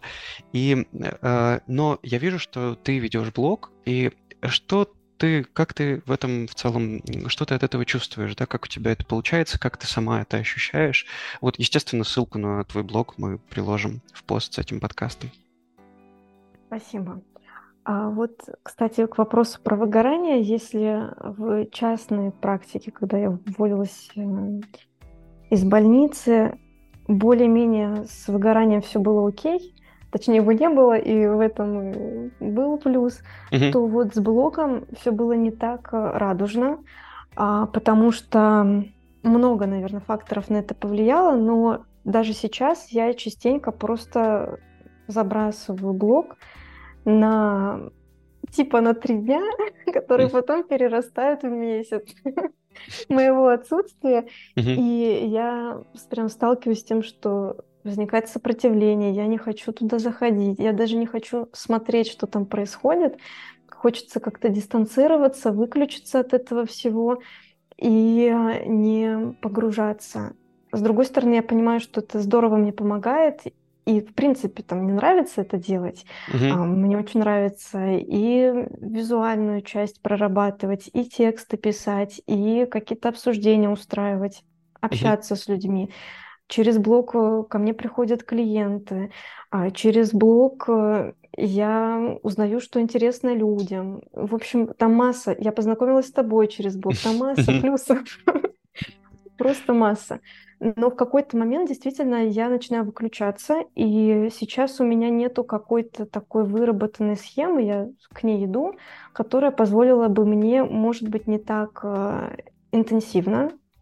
Но я вижу, что ты ведешь блог, и как ты в этом в целом, что ты от этого чувствуешь, да, как у тебя это получается, как ты сама это ощущаешь? Вот, естественно, ссылку на твой блог мы приложим в пост с этим подкастом. Спасибо. А вот, кстати, к вопросу про выгорание, если в частной практике, когда я уволилась из больницы, более-менее с выгоранием все было окей, точнее его не было, и в этом и был плюс, Мгм. то вот с блогом все было не так радужно, потому что много, наверное, факторов на это повлияло, но даже сейчас я частенько просто забрасываю блог на типа на 3 дня, которые потом перерастают в месяц моего отсутствия. И Мгм. я прям сталкиваюсь с тем, что возникает сопротивление, я не хочу туда заходить, я даже не хочу смотреть, что там происходит. Хочется как-то дистанцироваться, выключиться от этого всего и не погружаться. С другой стороны, я понимаю, что это здорово мне помогает, и в принципе там мне нравится это делать. Мгм. Мне очень нравится и визуальную часть прорабатывать, и тексты писать, и какие-то обсуждения устраивать, Мгм. общаться с людьми. Через блог ко мне приходят клиенты, а через блог я узнаю, что интересно людям. В общем, там масса. Я познакомилась с тобой через блог, там масса Мгм. плюсов, просто масса. Но в какой-то момент действительно я начинаю выключаться, и сейчас у меня нету какой-то такой выработанной схемы, я к ней иду, которая позволила бы мне, может быть, не так интенсивно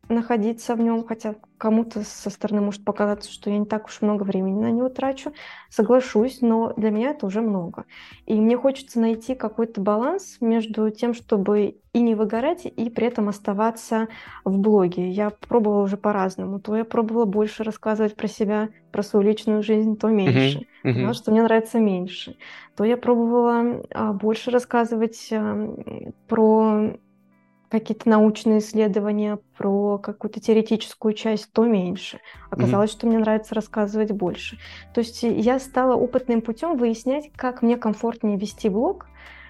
находиться в нем, хотя кому-то со стороны может показаться, что я не так уж много времени на него трачу, соглашусь, но для меня это уже много. И мне хочется найти какой-то баланс между тем, чтобы и не выгорать, и при этом оставаться в блоге. Я пробовала уже по-разному. То я пробовала больше рассказывать про себя, про свою личную жизнь, то Мгм, меньше. Поняла, мгм, что мне нравится меньше. То я пробовала больше рассказывать про какие-то научные исследования, про какую-то теоретическую часть, то меньше. мгм, Оказалось, что мне нравится рассказывать больше. То есть я стала опытным путем выяснять, как мне комфортнее вести блог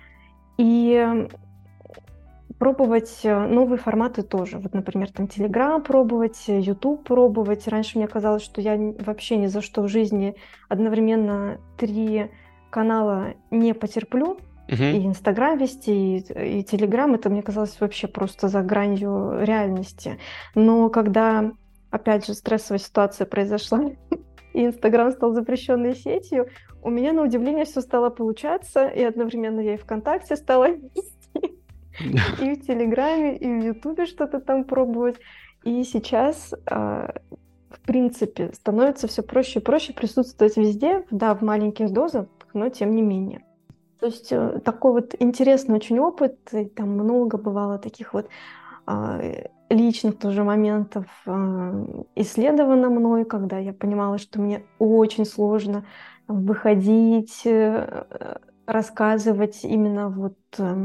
и пробовать новые форматы тоже. Вот, например, там Telegram пробовать, YouTube пробовать. Раньше мне казалось, что я вообще ни за что в жизни одновременно 3 канала не потерплю. мгм. И Инстаграм вести, и Телеграм. Это мне казалось вообще просто за гранью реальности. Но когда, опять же, стрессовая ситуация произошла, и Инстаграм стал запрещенной сетью, у меня, на удивление, все стало получаться. И одновременно я и ВКонтакте стала вести, и в Телеграме, и в Ютубе что-то там пробовать. И сейчас, в принципе, становится все проще и проще присутствовать везде, да, в маленьких дозах, но тем не менее. То есть такой вот интересный очень опыт, и там много бывало таких вот личных тоже моментов исследовано мной, когда я понимала, что мне очень сложно выходить, рассказывать, именно вот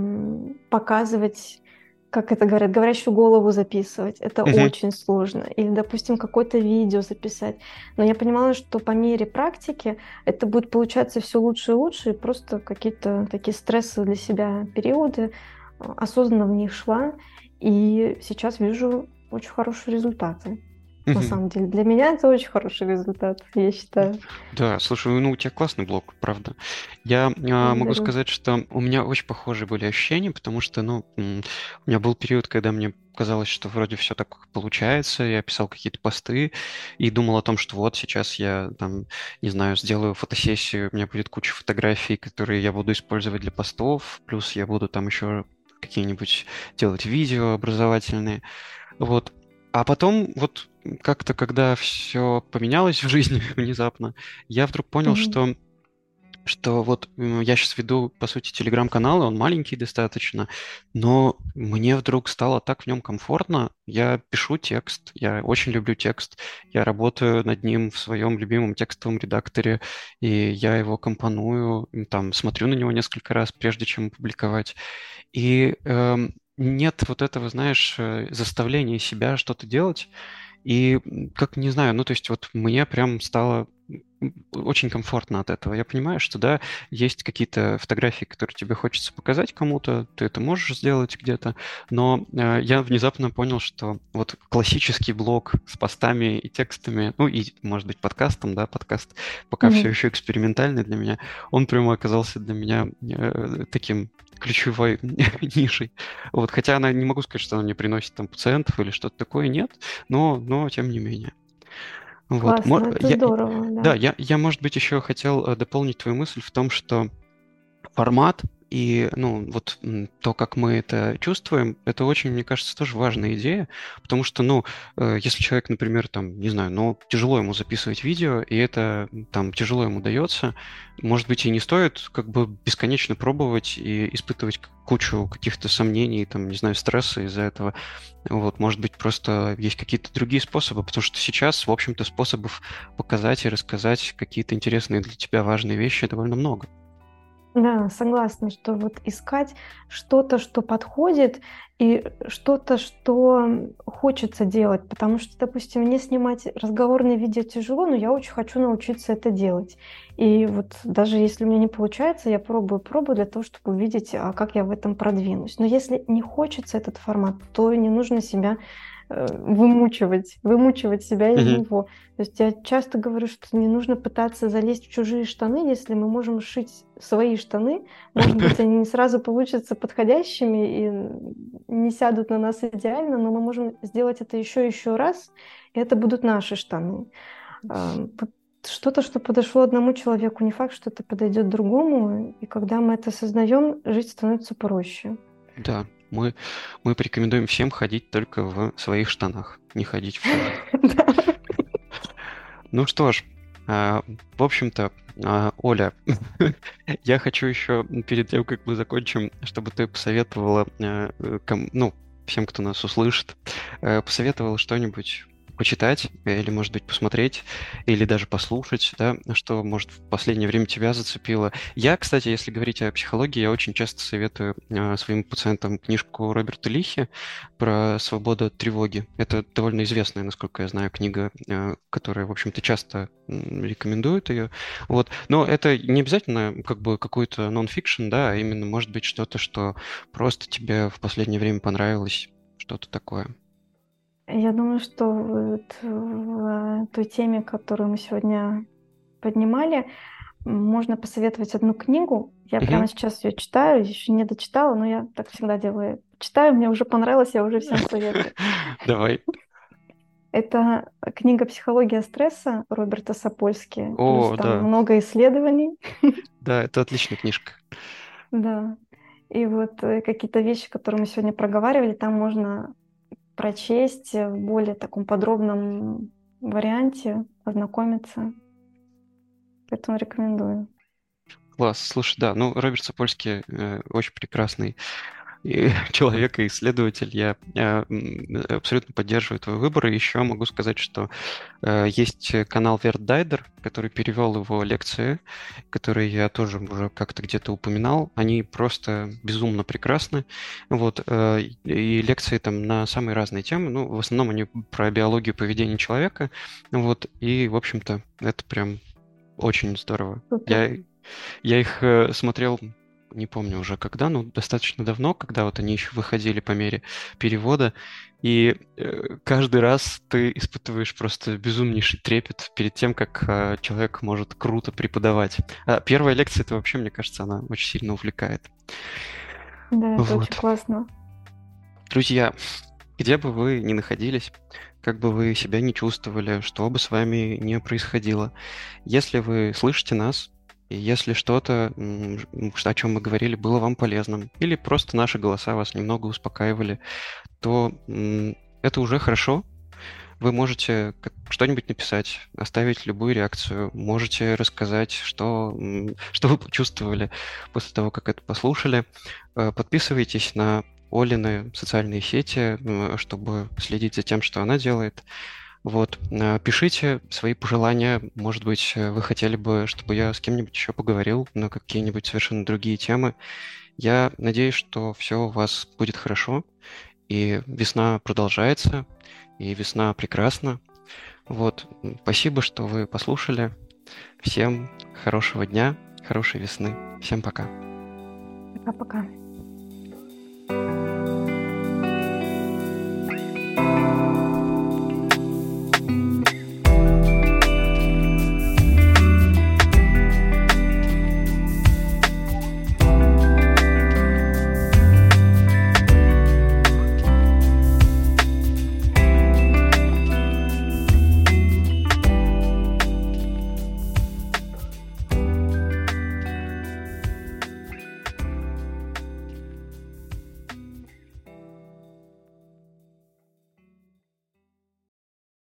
показывать, как это говорят, говорящую голову записывать. Это Мгм. очень сложно. Или, допустим, какое-то видео записать. Но я понимала, что по мере практики это будет получаться все лучше и лучше, и просто какие-то такие стрессовые для себя периоды, осознанно в них шла, и сейчас вижу очень хорошие результаты. На Мгм. самом деле, для меня это очень хороший результат, я считаю. Да, слушай, ну у тебя классный блог, правда. Я могу Благодарю. сказать, что у меня очень похожие были ощущения, потому что, ну, у меня был период, когда мне казалось, что вроде все так получается, я писал какие-то посты и думал о том, что вот сейчас я там, не знаю, сделаю фотосессию, у меня будет куча фотографий, которые я буду использовать для постов, плюс я буду там еще какие-нибудь делать видео образовательные. Вот. А потом, вот как-то, когда все поменялось в жизни внезапно, я вдруг понял, Мгм. что вот я сейчас веду, по сути, телеграм-канал, и он маленький достаточно, но мне вдруг стало так в нем комфортно. Я пишу текст, я очень люблю текст, я работаю над ним в своем любимом текстовом редакторе, и я его компоную, там, смотрю на него несколько раз, прежде чем публиковать. И нет вот этого, знаешь, заставления себя что-то делать. И как не знаю, ну то есть вот мне прям стало очень комфортно от этого. Я понимаю, что да, есть какие-то фотографии, которые тебе хочется показать кому-то, ты это можешь сделать где-то, но я внезапно понял, что вот классический блог с постами и текстами, ну и, может быть, подкастом, да, подкаст пока все Мгм. еще экспериментальный для меня, он прямо оказался для меня таким ключевой нишей. Вот, хотя она, не могу сказать, что она мне приносит там пациентов или что-то такое, нет, но тем не менее. Вот. Классно, это здорово, Да, да. я, может быть, еще хотел дополнить твою мысль в том, что формат и, ну, вот то, как мы это чувствуем, это очень, мне кажется, тоже важная идея, потому что, ну, если человек, например, там, не знаю, ну, тяжело ему записывать видео, и это там тяжело ему дается, может быть, и не стоит как бы бесконечно пробовать и испытывать кучу каких-то сомнений, там, не знаю, стресса из-за этого. Вот, может быть, просто есть какие-то другие способы, потому что сейчас, в общем-то, способов показать и рассказать какие-то интересные для тебя важные вещи довольно много. Да, согласна, что вот искать что-то, что подходит, и что-то, что хочется делать. Потому что, допустим, мне снимать разговорные видео тяжело, но я очень хочу научиться это делать. И вот даже если у меня не получается, я пробую для того, чтобы увидеть, как я в этом продвинусь. Но если не хочется этот формат, то не нужно себя вымучивать себя из Мгм. него. То есть я часто говорю, что не нужно пытаться залезть в чужие штаны, если мы можем сшить свои штаны. Может быть, они не сразу получатся подходящими и не сядут на нас идеально, но мы можем сделать это еще и еще раз, и это будут наши штаны. Вот что-то, что подошло одному человеку, не факт, что это подойдет другому. И когда мы это осознаем, жизнь становится проще. Да. Мы, мы порекомендуем всем ходить только в своих штанах, не ходить в чужих. Да. Ну что ж, в общем-то, Оля, я хочу еще перед тем, как мы закончим, чтобы ты посоветовала, ну, всем, кто нас услышит, посоветовала что-нибудь почитать или, может быть, посмотреть, или даже послушать, да, что, может, в последнее время тебя зацепило. Я, кстати, если говорить о психологии, я очень часто советую своим пациентам книжку Роберта Лихи про свободу от тревоги. Это довольно известная, насколько я знаю, книга, которая, в общем-то, часто рекомендуют ее. Вот. Но это не обязательно как бы какой-то нон-фикшн, да, а именно, может быть, что-то, что просто тебе в последнее время понравилось, что-то такое. Я думаю, что вот в той теме, которую мы сегодня поднимали, можно посоветовать одну книгу. Я Мгм. прямо сейчас ее читаю, еще не дочитала, но я так всегда делаю. Читаю, мне уже понравилось, я уже всем советую. Давай. Это книга «Психология стресса» Роберта Сапольски, плюс О, там да. много исследований. Да, это отличная книжка. Да. И вот какие-то вещи, которые мы сегодня проговаривали, там можно прочесть в более таком подробном варианте, ознакомиться. Поэтому рекомендую. Класс. Слушай, да, ну, Роберт Сапольский очень прекрасный и человек и исследователь. Я абсолютно поддерживаю твой выбор. И еще могу сказать, что есть канал Верт Дайдер, который перевел его лекции, которые я тоже уже как-то где-то упоминал. Они просто безумно прекрасны. Вот, и лекции там на самые разные темы. Ну, в основном они про биологию поведения человека. Вот, и, в общем-то, это прям очень здорово. Супер. Я их смотрел, не помню уже когда, но достаточно давно, когда вот они еще выходили по мере перевода, и каждый раз ты испытываешь просто безумнейший трепет перед тем, как человек может круто преподавать. А первая лекция, это вообще, мне кажется, она очень сильно увлекает. Да, это очень Вот. классно. Друзья, где бы вы ни находились, как бы вы себя не чувствовали, что бы с вами ни происходило, если вы слышите нас, и если что-то, о чем мы говорили, было вам полезным, или просто наши голоса вас немного успокаивали, то это уже хорошо. Вы можете что-нибудь написать, оставить любую реакцию, можете рассказать, что вы почувствовали после того, как это послушали. Подписывайтесь на Олины социальные сети, чтобы следить за тем, что она делает. Вот. Пишите свои пожелания. Может быть, вы хотели бы, чтобы я с кем-нибудь еще поговорил на какие-нибудь совершенно другие темы. Я надеюсь, что все у вас будет хорошо, и весна продолжается, и весна прекрасна. Вот. Спасибо, что вы послушали. Всем хорошего дня, хорошей весны. Всем пока. Пока-пока.